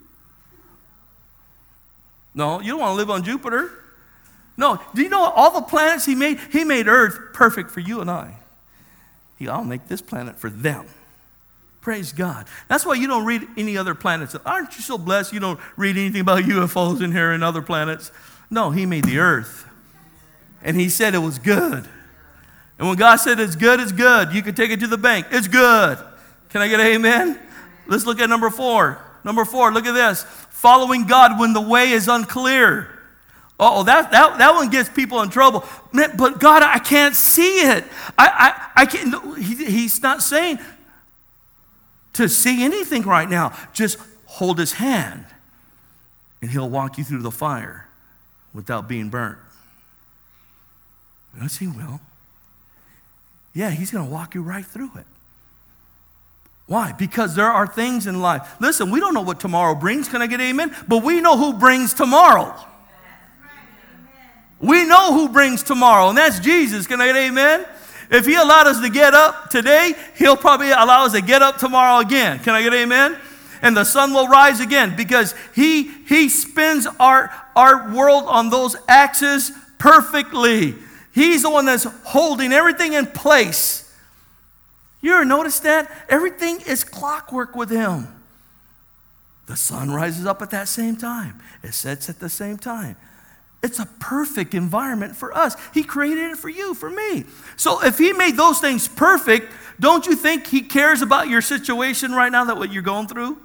No, you don't want to live on Jupiter. No, do you know all the planets he made? He made Earth perfect for you and I. I'll make this planet for them. Praise God. That's why you don't read any other planets. Aren't you so blessed you don't read anything about UFOs in here and other planets? No, he made the earth. And he said it was good. And when God said it's good, you can take it to the bank. It's good. Can I get an amen? Let's look at number 4. Number 4, look at this. Following God when the way is unclear. Oh, that one gets people in trouble. Man, but God, I can't see it. I can't. He's not saying to see anything right now. Just hold his hand, and he'll walk you through the fire without being burnt. Yes, he will. Yeah, he's going to walk you right through it. Why? Because there are things in life. Listen, we don't know what tomorrow brings. Can I get amen? But we know who brings tomorrow. We know who brings tomorrow, and that's Jesus. Can I get amen? If he allowed us to get up today, he'll probably allow us to get up tomorrow again. Can I get amen? And the sun will rise again, because he spins our world on those axes perfectly. He's the one that's holding everything in place. You ever notice that? Everything is clockwork with him. The sun rises up at that same time. It sets at the same time. It's a perfect environment for us. He created it for you, for me. So if he made those things perfect, don't you think he cares about your situation right now, that what you're going through?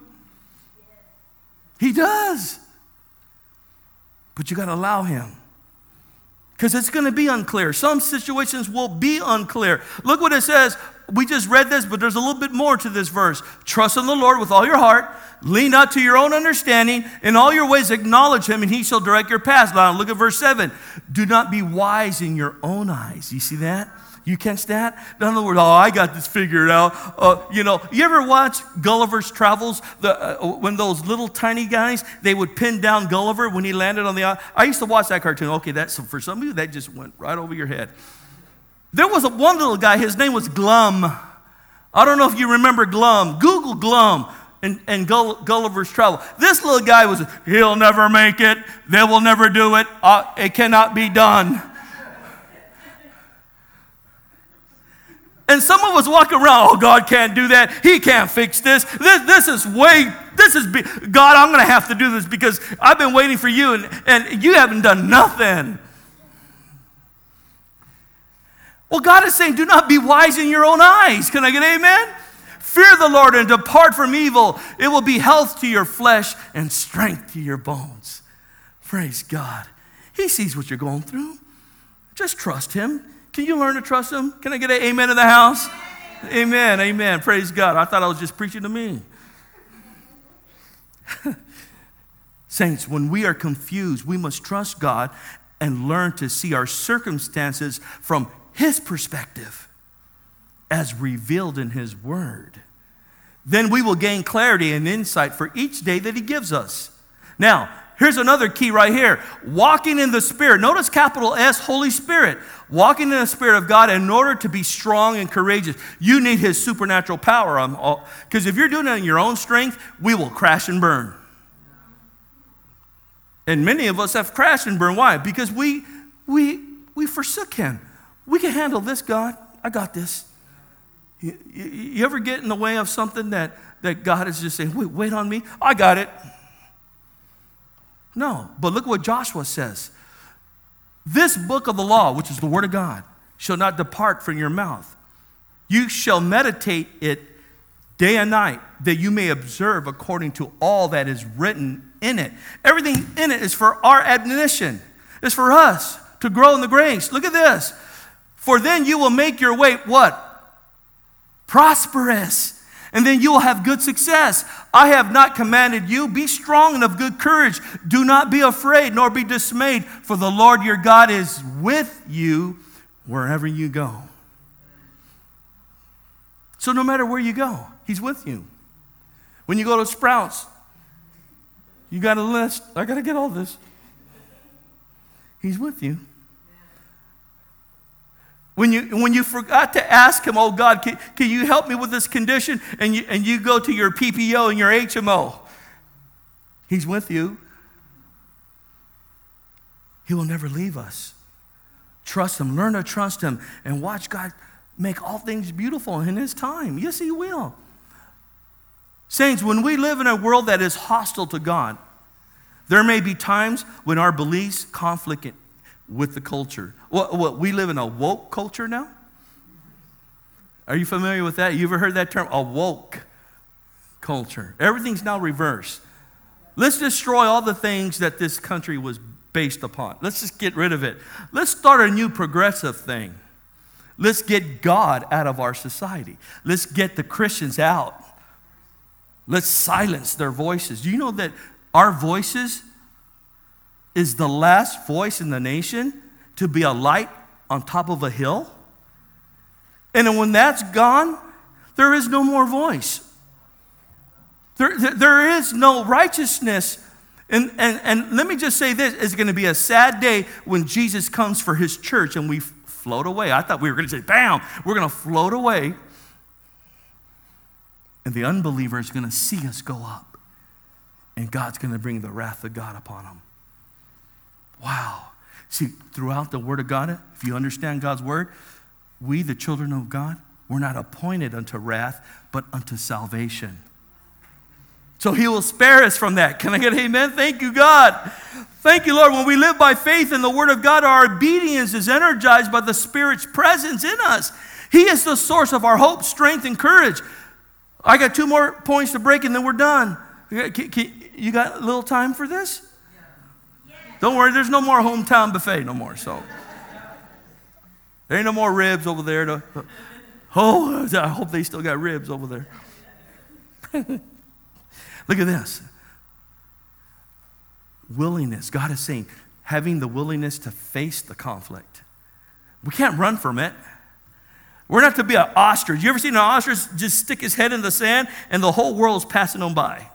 He does. But you got to allow him. Because it's going to be unclear. Some situations will be unclear. Look what it says. We just read this, but there's a little bit more to this verse. Trust in the Lord with all your heart. Lean not to your own understanding. In all your ways acknowledge him, and he shall direct your paths. Now look at verse 7. Do not be wise in your own eyes. You see that? You catch that? In other words, I got this figured out. You ever watch Gulliver's Travels? When those little tiny guys, they would pin down Gulliver when he landed on the island. I used to watch that cartoon. Okay, that's for some of you, that just went right over your head. There was one little guy, his name was Glum. I don't know if you remember Glum. Google Glum and Gulliver's Travel. This little guy was, he'll never make it. They will never do it. It cannot be done. And some of us walk around, God can't do that. He can't fix this. God, I'm going to have to do this because I've been waiting for you and you haven't done nothing. Well, God is saying, do not be wise in your own eyes. Can I get amen? Fear the Lord and depart from evil. It will be health to your flesh and strength to your bones. Praise God. He sees what you're going through. Just trust him. Can you learn to trust him? Can I get an amen in the house? Amen, amen. Praise God. I thought I was just preaching to me. Saints, when we are confused, we must trust God and learn to see our circumstances from his perspective as revealed in his word. Then we will gain clarity and insight for each day that he gives us. Now, here's another key right here. Walking in the Spirit. Notice capital S, Holy Spirit. Walking in the Spirit of God in order to be strong and courageous. You need his supernatural power. Because if you're doing it in your own strength, we will crash and burn. And many of us have crashed and burned. Why? Because we forsook him. We can handle this, God. I got this. You ever get in the way of something that God is just saying, wait on me? I got it. No, but look what Joshua says. This book of the law, which is the word of God, shall not depart from your mouth. You shall meditate it day and night, that you may observe according to all that is written in it. Everything in it is for our admonition. It's for us to grow in the grace. Look at this. For then you will make your way, what? Prosperous. And then you will have good success. I have not commanded you. Be strong and of good courage. Do not be afraid, nor be dismayed, for the Lord your God is with you wherever you go. So no matter where you go, he's with you. When you go to Sprouts, you got a list. I got to get all this. He's with you. When you forgot to ask him, oh God, can you help me with this condition? And you go to your PPO and your HMO. He's with you. He will never leave us. Trust him. Learn to trust him. And watch God make all things beautiful in his time. Yes, he will. Saints, when we live in a world that is hostile to God, there may be times when our beliefs conflict with the culture. What, we live in a woke culture now? Are you familiar with that? You ever heard that term? A woke culture. Everything's now reversed. Let's destroy all the things that this country was based upon. Let's just get rid of it. Let's start a new progressive thing. Let's get God out of our society. Let's get the Christians out. Let's silence their voices. Do you know that our voices is the last voice in the nation to be a light on top of a hill? And when that's gone, there is no more voice. There is no righteousness. And let me just say this, it's going to be a sad day when Jesus comes for his church and we float away. I thought we were going to say, bam, we're going to float away. And the unbeliever is going to see us go up. And God's going to bring the wrath of God upon them. Wow. See, throughout the Word of God, if you understand God's Word, we, the children of God, we're not appointed unto wrath, but unto salvation. So he will spare us from that. Can I get an amen? Thank you, God. Thank you, Lord. When we live by faith in the Word of God, our obedience is energized by the Spirit's presence in us. He is the source of our hope, strength, and courage. I got 2 more points to break and then we're done. You got a little time for this? Don't worry, there's no more hometown buffet no more. So there ain't no more ribs over there. Oh, I hope they still got ribs over there. Look at this. Willingness. God is saying, having the willingness to face the conflict. We can't run from it. We're not to be an ostrich. You ever seen an ostrich just stick his head in the sand and the whole world's passing on by?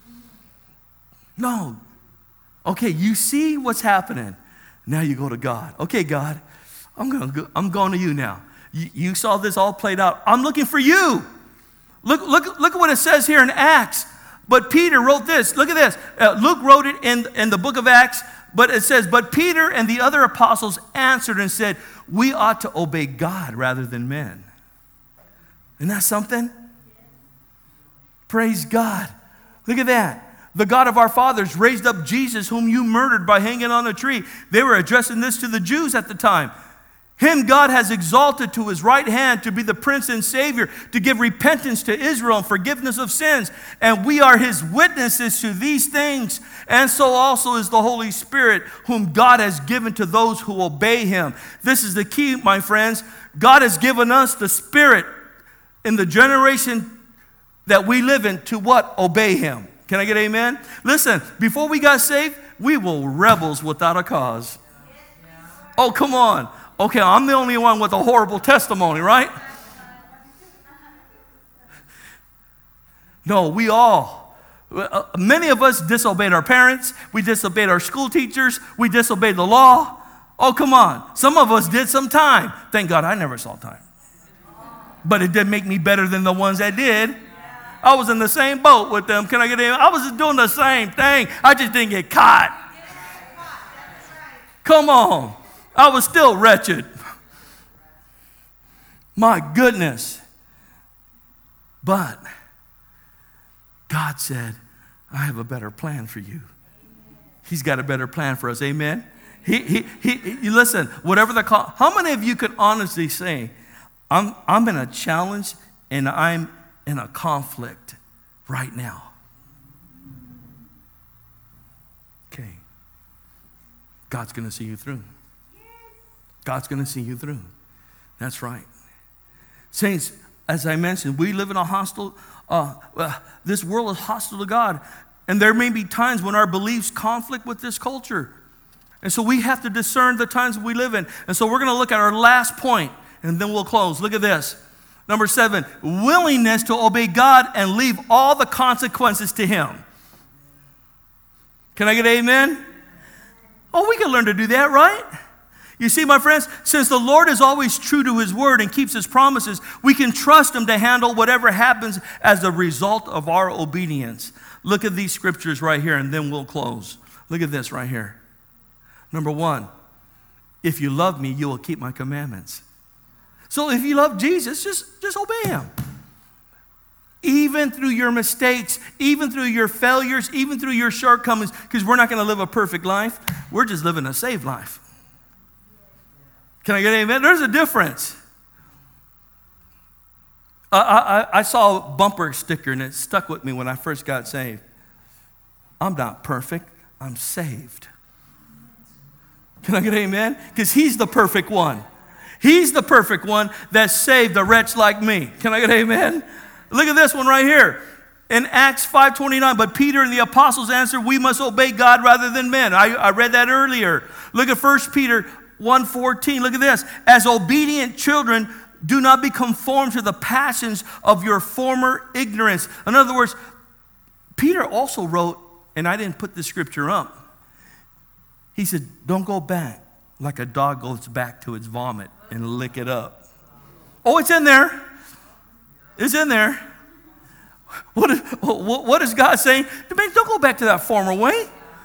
No. Okay, you see what's happening. Now you go to God. Okay, God, I'm going to you now. You saw this all played out. I'm looking for you. Look at what it says here in Acts. But Peter wrote this. Look at this. Luke wrote it in the book of Acts. But it says, but Peter and the other apostles answered and said, we ought to obey God rather than men. Isn't that something? Praise God. Look at that. The God of our fathers raised up Jesus, whom you murdered by hanging on a tree. They were addressing this to the Jews at the time. Him God has exalted to his right hand to be the Prince and Savior, to give repentance to Israel and forgiveness of sins. And we are his witnesses to these things. And so also is the Holy Spirit, whom God has given to those who obey him. This is the key, my friends. God has given us the Spirit in the generation that we live in to what? Obey him. Can I get amen? Listen, before we got saved, we were rebels without a cause. Oh, come on. Okay, I'm the only one with a horrible testimony, right? No, we all. Many of us disobeyed our parents. We disobeyed our school teachers. We disobeyed the law. Oh, come on. Some of us did some time. Thank God I never saw time. But it did make me better than the ones that did. I was in the same boat with them. Can I get in? I was doing the same thing. I just didn't get caught. Come on. I was still wretched. My goodness. But God said, I have a better plan for you. He's got a better plan for us. Amen? He listen, whatever the call. How many of you could honestly say, I'm in a challenge and I'm in a conflict right now? Okay. God's going to see you through. God's going to see you through. That's right. Saints, as I mentioned, we live in a hostile, this world is hostile to God. And there may be times when our beliefs conflict with this culture. And so we have to discern the times we live in. And so we're going to look at our last point, and then we'll close. Look at this. Number 7, willingness to obey God and leave all the consequences to him. Can I get an amen? Oh, we can learn to do that, right? You see, my friends, since the Lord is always true to his word and keeps his promises, we can trust him to handle whatever happens as a result of our obedience. Look at these scriptures right here, and then we'll close. Look at this right here. Number 1, if you love me, you will keep my commandments. So if you love Jesus, just obey him. Even through your mistakes, even through your failures, even through your shortcomings, because we're not going to live a perfect life. We're just living a saved life. Can I get an amen? There's a difference. I saw a bumper sticker, and it stuck with me when I first got saved. I'm not perfect. I'm saved. Can I get an amen? Because he's the perfect one. He's the perfect one that saved a wretch like me. Can I get an amen? Look at this one right here. In Acts 5:29, but Peter and the apostles answered, we must obey God rather than men. I read that earlier. Look at 1 Peter 1:14. Look at this. As obedient children, do not be conformed to the passions of your former ignorance. In other words, Peter also wrote, and I didn't put the scripture up. He said, don't go back like a dog goes back to its vomit and lick it up. Oh, it's in there. It's in there. What is God saying? Man, don't go back to that former way.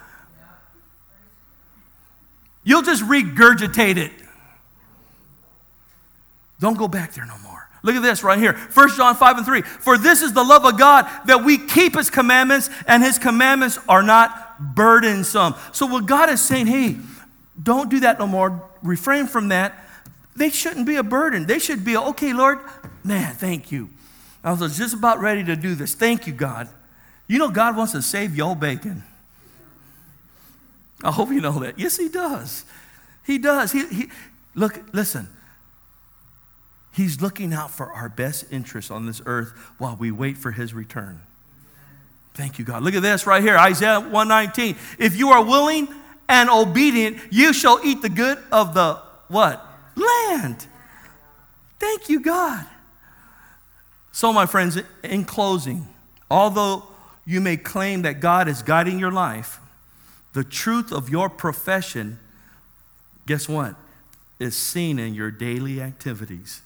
You'll just regurgitate it. Don't go back there no more. Look at this right here. 1 John 5:3. For this is the love of God, that we keep his commandments, and his commandments are not burdensome. So what God is saying, hey, don't do that no more. Refrain from that. They shouldn't be a burden. They should be, okay, Lord, man, thank you. I was just about ready to do this. Thank you, God. You know God wants to save your bacon. I hope you know that. Yes, he does. He does. Look, listen. He's looking out for our best interests on this earth while we wait for his return. Thank you, God. Look at this right here. Isaiah 1:19. If you are willing and obedient, you shall eat the good of the what? Land. Thank you, God. So, my friends, in closing, although you may claim that God is guiding your life, the truth of your profession, guess what, is seen in your daily activities.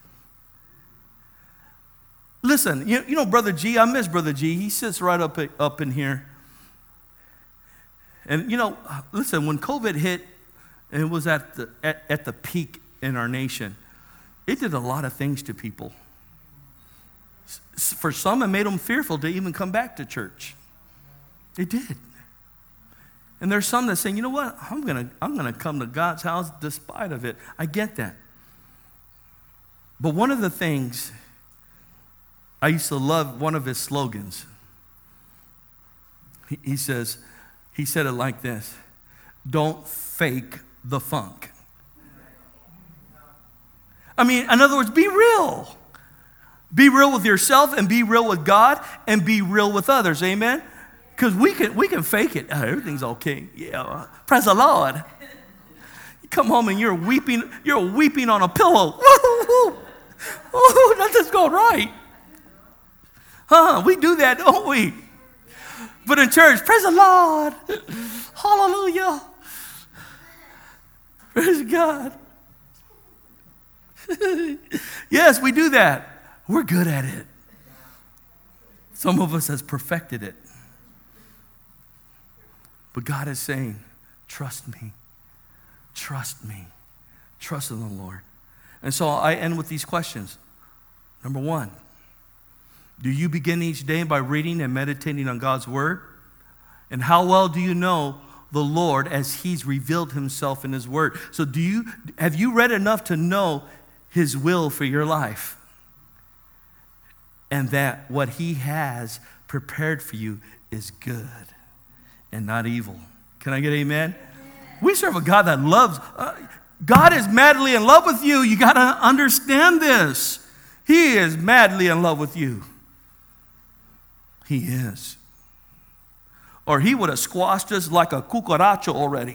Listen, you know Brother G, I miss Brother G. He sits right up in here. And, listen, when COVID hit, and it was at the peak in our nation, it did a lot of things to people. For some, it made them fearful to even come back to church. It did. And there's some that saying, you know what, I'm gonna come to God's house despite of it. I get that. But one of the things, I used to love one of his slogans. He said it like this: don't fake the funk. I mean, in other words, be real. Be real with yourself and be real with God and be real with others. Amen? Because we can fake it. Oh, everything's okay. Yeah, praise the Lord. You come home and you're weeping on a pillow. Nothing's going right. We do that, don't we? But in church, praise the Lord. Hallelujah. Praise God. Yes, we do that. We're good at it. Some of us has perfected it. But God is saying, trust me. Trust me. Trust in the Lord. And so I end with these questions. Number one, do you begin each day by reading and meditating on God's word? And how well do you know the Lord as he's revealed himself in his word? So have you read enough to know his will for your life? And that what he has prepared for you is good and not evil. Can I get amen? We serve a God that loves. God is madly in love with you. You got to understand this. He is madly in love with you. He is. Or he would have squashed us like a cucaracho already.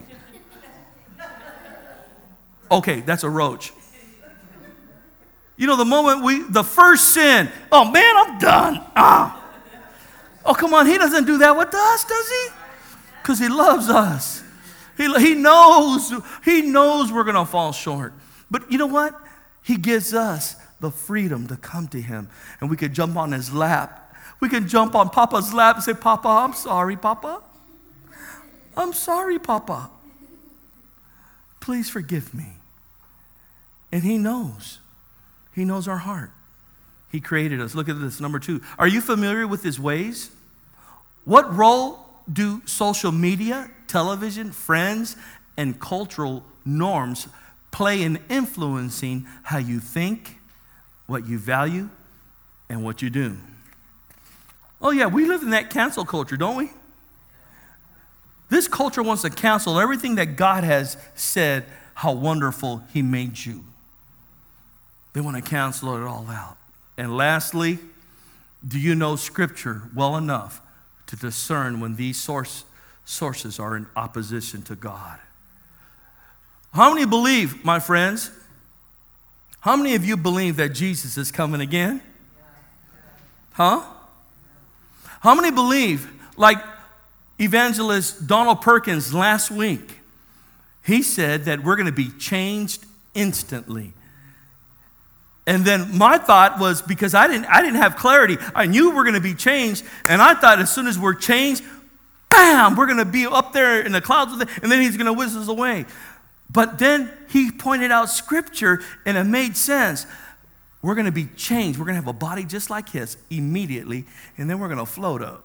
Okay, that's a roach. You know, the first sin, oh man, I'm done. Oh, come on, he doesn't do that with us, does he? Because he loves us. He knows we're going to fall short. But you know what? He gives us the freedom to come to him. And we could jump on his lap. We can jump on Papa's lap and say, Papa, I'm sorry, Papa. I'm sorry, Papa. Please forgive me. And he knows. He knows our heart. He created us. Look at this, number 2. Are you familiar with his ways? What role do social media, television, friends, and cultural norms play in influencing how you think, what you value, and what you do? Oh yeah, we live in that cancel culture, don't we? This culture wants to cancel everything that God has said, how wonderful he made you. They want to cancel it all out. And lastly, do you know Scripture well enough to discern when these sources are in opposition to God? How many believe, my friends, how many of you believe that Jesus is coming again? Huh? How many believe, like evangelist Donald Perkins last week, he said that we're going to be changed instantly. And then my thought was, because I didn't have clarity, I knew we're going to be changed, and I thought as soon as we're changed, bam, we're going to be up there in the clouds with it, and then he's going to whisk us away. But then he pointed out Scripture, and it made sense. We're going to be changed. We're going to have a body just like his immediately, and then we're going to float up.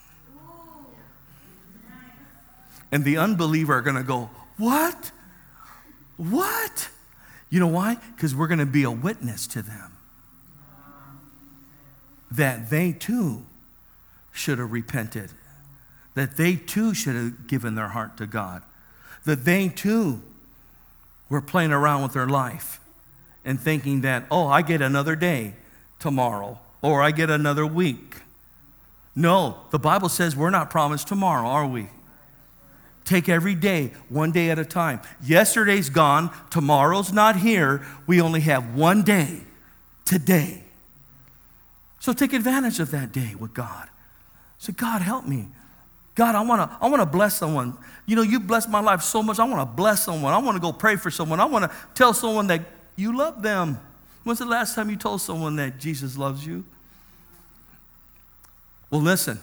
And the unbeliever are going to go, what? What? You know why? Because we're going to be a witness to them. That they too should have repented. That they too should have given their heart to God. That they too were playing around with their life and thinking that, oh, I get another day tomorrow, or I get another week. No, the Bible says we're not promised tomorrow, are we? Take every day, one day at a time. Yesterday's gone, tomorrow's not here. We only have one day, today. So take advantage of that day with God. Say, God, help me. God, I want to bless someone. You know, you blessed my life so much. I want to bless someone. I want to go pray for someone. I want to tell someone that you love them. When's the last time you told someone that Jesus loves you? Well, listen.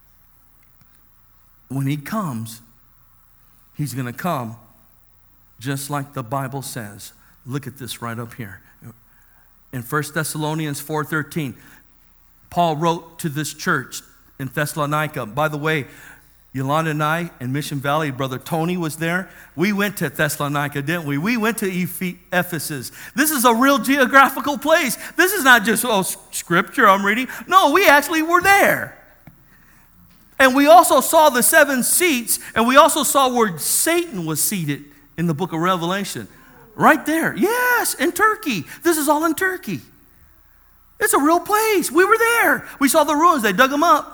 When he comes, he's going to come just like the Bible says. Look at this right up here. In 1 Thessalonians 4:13, Paul wrote to this church in Thessalonica. By the way, Yolanda and I in Mission Valley, Brother Tony was there. We went to Thessalonica, didn't we? We went to Ephesus. This is a real geographical place. This is not just, Scripture I'm reading. No, we actually were there. And we also saw the 7 seats, and we also saw where Satan was seated in the book of Revelation. Right there. Yes, in Turkey. This is all in Turkey. It's a real place. We were there. We saw the ruins. They dug them up.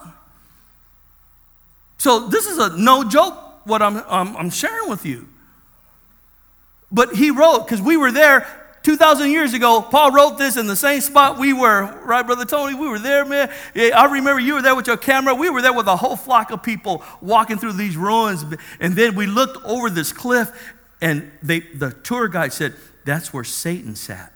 So this is a no joke what I'm sharing with you. But he wrote, because we were there 2,000 years ago, Paul wrote this in the same spot we were, right, Brother Tony? We were there, man. Yeah, I remember you were there with your camera. We were there with a whole flock of people walking through these ruins. And then we looked over this cliff, and the tour guide said, that's where Satan sat.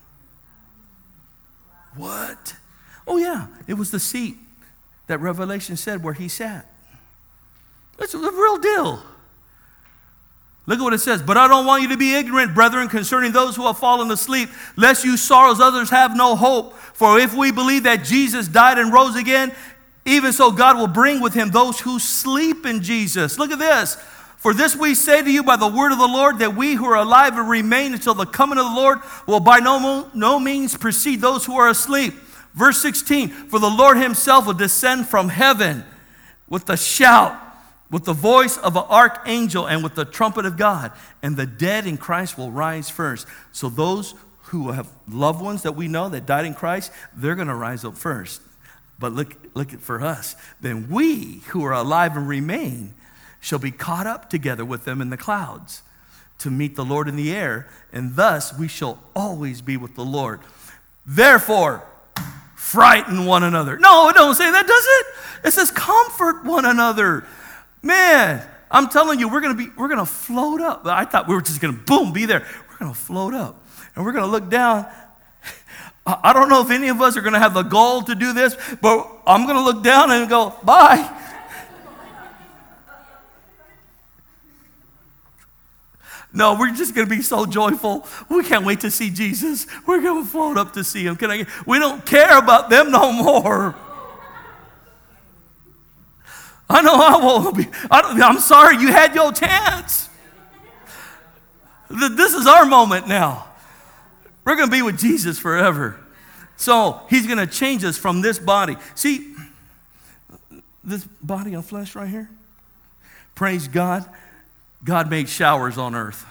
What? Oh, yeah, it was the seat that Revelation said where he sat. It's a real deal. Look at what it says. But I don't want you to be ignorant, brethren, concerning those who have fallen asleep, lest you sorrows others have no hope. For if we believe that Jesus died and rose again, even so God will bring with him those who sleep in Jesus. Look at this. For this we say to you by the word of the Lord, that we who are alive and remain until the coming of the Lord will by no means precede those who are asleep. Verse 16, for the Lord himself will descend from heaven with a shout, with the voice of an archangel, and with the trumpet of God. And the dead in Christ will rise first. So those who have loved ones that we know that died in Christ, they're going to rise up first. But look at for us. Then we who are alive and remain shall be caught up together with them in the clouds to meet the Lord in the air. And thus we shall always be with the Lord. Therefore, frighten one another. No, it don't say that, does it? It says comfort one another. Man, I'm telling you, we're gonna float up. I thought we were just gonna boom, be there. We're gonna float up. And we're gonna look down. I don't know if any of us are gonna have the goal to do this, but I'm gonna look down and go, bye. No, we're just going to be so joyful. We can't wait to see Jesus. We're going to float up to see him. We don't care about them no more. I know I won't be. I'm sorry, you had your chance. This is our moment now. We're going to be with Jesus forever. So he's going to change us from this body. See, this body of flesh right here, Praise God. God made showers on earth.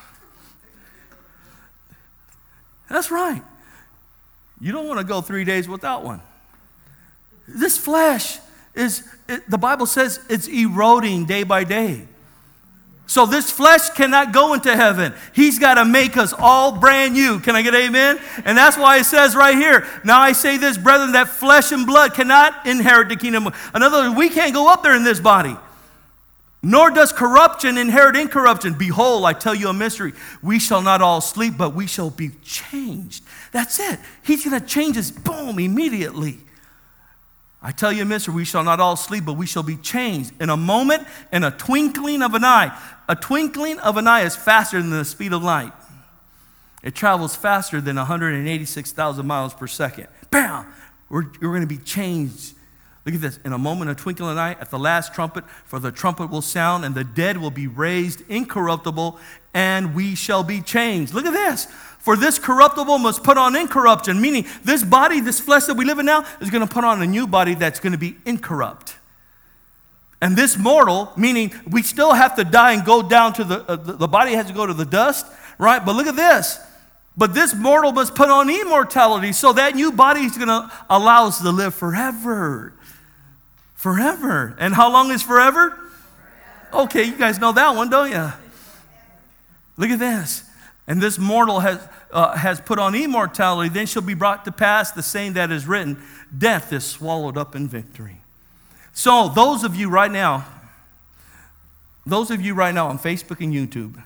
That's right. You don't want to go 3 days without one. This flesh the Bible says it's eroding day by day. So this flesh cannot go into heaven. He's got to make us all brand new. Can I get amen? And that's why it says right here, now I say this, brethren, that flesh and blood cannot inherit the kingdom. In other words, we can't go up there in this body. Nor does corruption inherit incorruption. Behold, I tell you a mystery. We shall not all sleep, but we shall be changed. That's it. He's going to change us, boom, immediately. I tell you a mystery, we shall not all sleep, but we shall be changed in a moment, in a twinkling of an eye. A twinkling of an eye is faster than the speed of light. It travels faster than 186,000 miles per second. Bam! We're going to be changed. Look at this. In a moment, a twinkling of an eye, at the last trumpet, for the trumpet will sound, and the dead will be raised incorruptible, and we shall be changed. Look at this. For this corruptible must put on incorruption, meaning this body, this flesh that we live in now, is going to put on a new body that's going to be incorrupt. And this mortal, meaning we still have to die and go down to the body has to go to the dust, right? But look at this. But this mortal must put on immortality, so that new body is going to allow us to live forever. Forever. And how long is forever? Okay, you guys know that one, don't you? Look at this. And this mortal has put on immortality, then shall be brought to pass the saying that is written, death is swallowed up in victory. So those of you right now on Facebook and YouTube,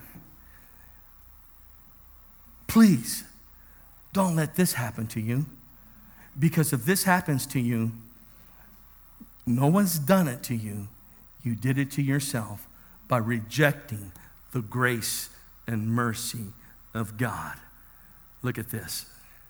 please don't let this happen to you. Because if this happens to you, no one's done it to you. You did it to yourself by rejecting the grace and mercy of God. Look at this.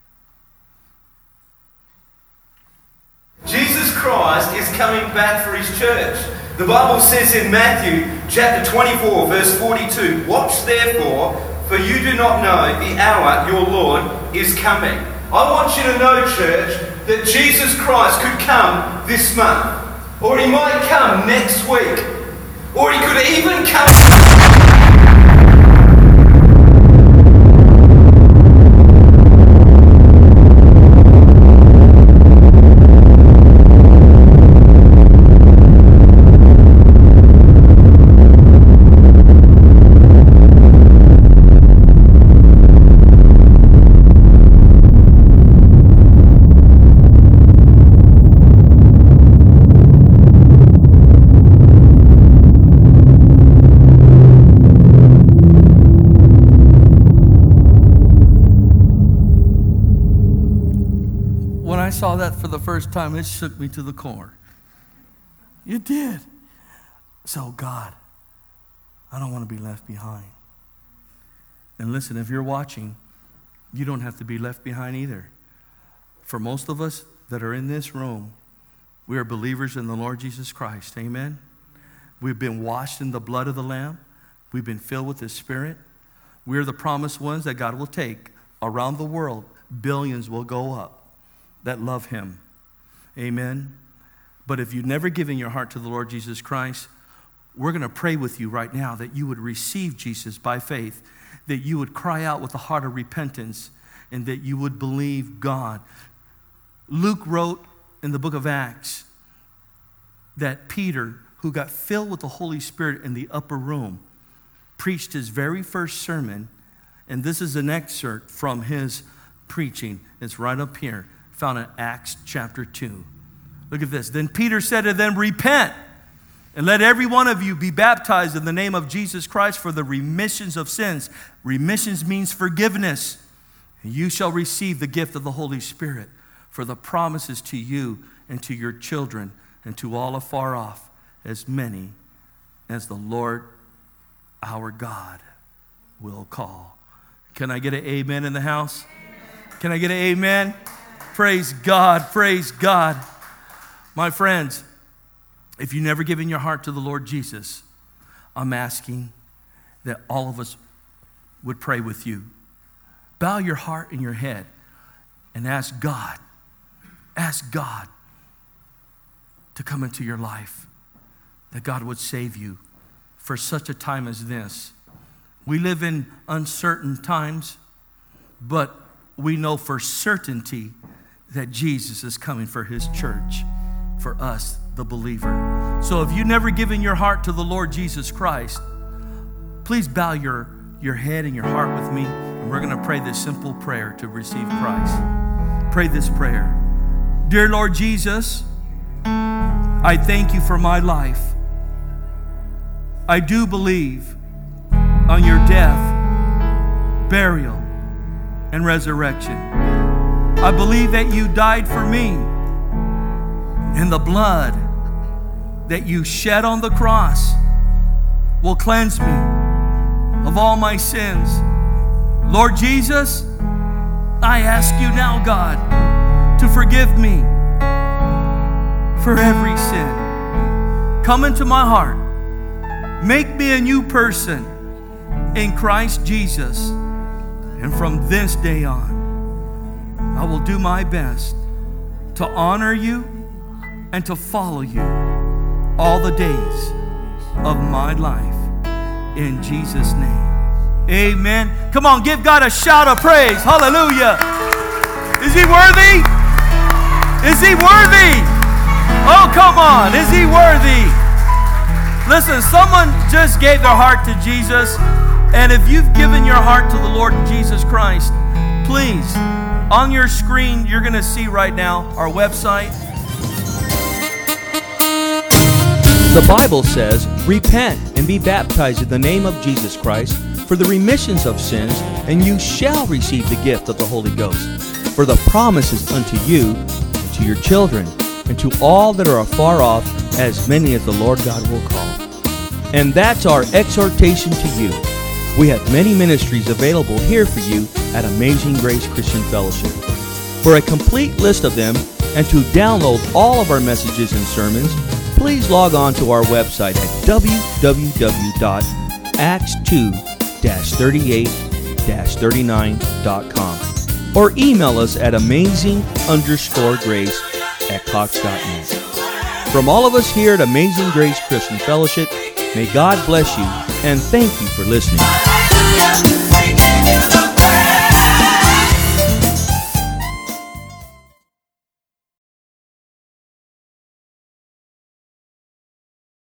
Jesus Christ is coming back for his church. The Bible says in Matthew chapter 24 verse 42, watch therefore, for you do not know the hour your Lord is coming. I want you to know, church, that Jesus Christ could come this month, or he might come next week, or he could even come. I saw that for the first time, it shook me to the core. It did. So, God, I don't want to be left behind. And listen, if you're watching, you don't have to be left behind either. For most of us that are in this room, we are believers in the Lord Jesus Christ. Amen? We've been washed in the blood of the Lamb. We've been filled with His Spirit. We're the promised ones that God will take around the world. Billions will go up that love Him. Amen? But if you've never given your heart to the Lord Jesus Christ, we're going to pray with you right now that you would receive Jesus by faith, that you would cry out with a heart of repentance, and that you would believe God. Luke wrote in the book of Acts that Peter, who got filled with the Holy Spirit in the upper room, preached his very first sermon, and this is an excerpt from his preaching. It's right up here, found in Acts chapter 2. Look at this. Then Peter said to them, repent, and let every one of you be baptized in the name of Jesus Christ for the remissions of sins. Remissions means forgiveness. And you shall receive the gift of the Holy Spirit, for the promises to you and to your children and to all afar off, as many as the Lord our God will call. Can I get an amen in the house? Can I get an amen? Praise God, praise God. My friends, if you've never given your heart to the Lord Jesus, I'm asking that all of us would pray with you. Bow your heart and your head and ask God to come into your life, that God would save you for such a time as this. We live in uncertain times, but we know for certainty that Jesus is coming for his church, for us, the believer. So if you've never given your heart to the Lord Jesus Christ, please bow your head and your heart with me, and we're going to pray this simple prayer to receive Christ. Pray this prayer. Dear Lord Jesus, I thank you for my life. I do believe on your death, burial, and resurrection. I believe that you died for me, and the blood that you shed on the cross will cleanse me of all my sins. Lord Jesus, I ask you now, God, to forgive me for every sin. Come into my heart. Make me a new person in Christ Jesus. And from this day on, I will do my best to honor you and to follow you all the days of my life. In Jesus' name, amen. Come on, give God a shout of praise. Hallelujah. Is he worthy? Is he worthy? Oh, come on. Is he worthy? Listen, someone just gave their heart to Jesus. And if you've given your heart to the Lord Jesus Christ, please, on your screen, you're going to see right now our website. The Bible says, repent and be baptized in the name of Jesus Christ for the remissions of sins, and you shall receive the gift of the Holy Ghost. For the promise is unto you, and to your children, and to all that are afar off, as many as the Lord God will call. And that's our exhortation to you. We have many ministries available here for you at Amazing Grace Christian Fellowship. For a complete list of them, and to download all of our messages and sermons, please log on to our website at www.acts2-38-39.com or email us at amazing_grace@cox.net. From all of us here at Amazing Grace Christian Fellowship, may God bless you and thank you for listening.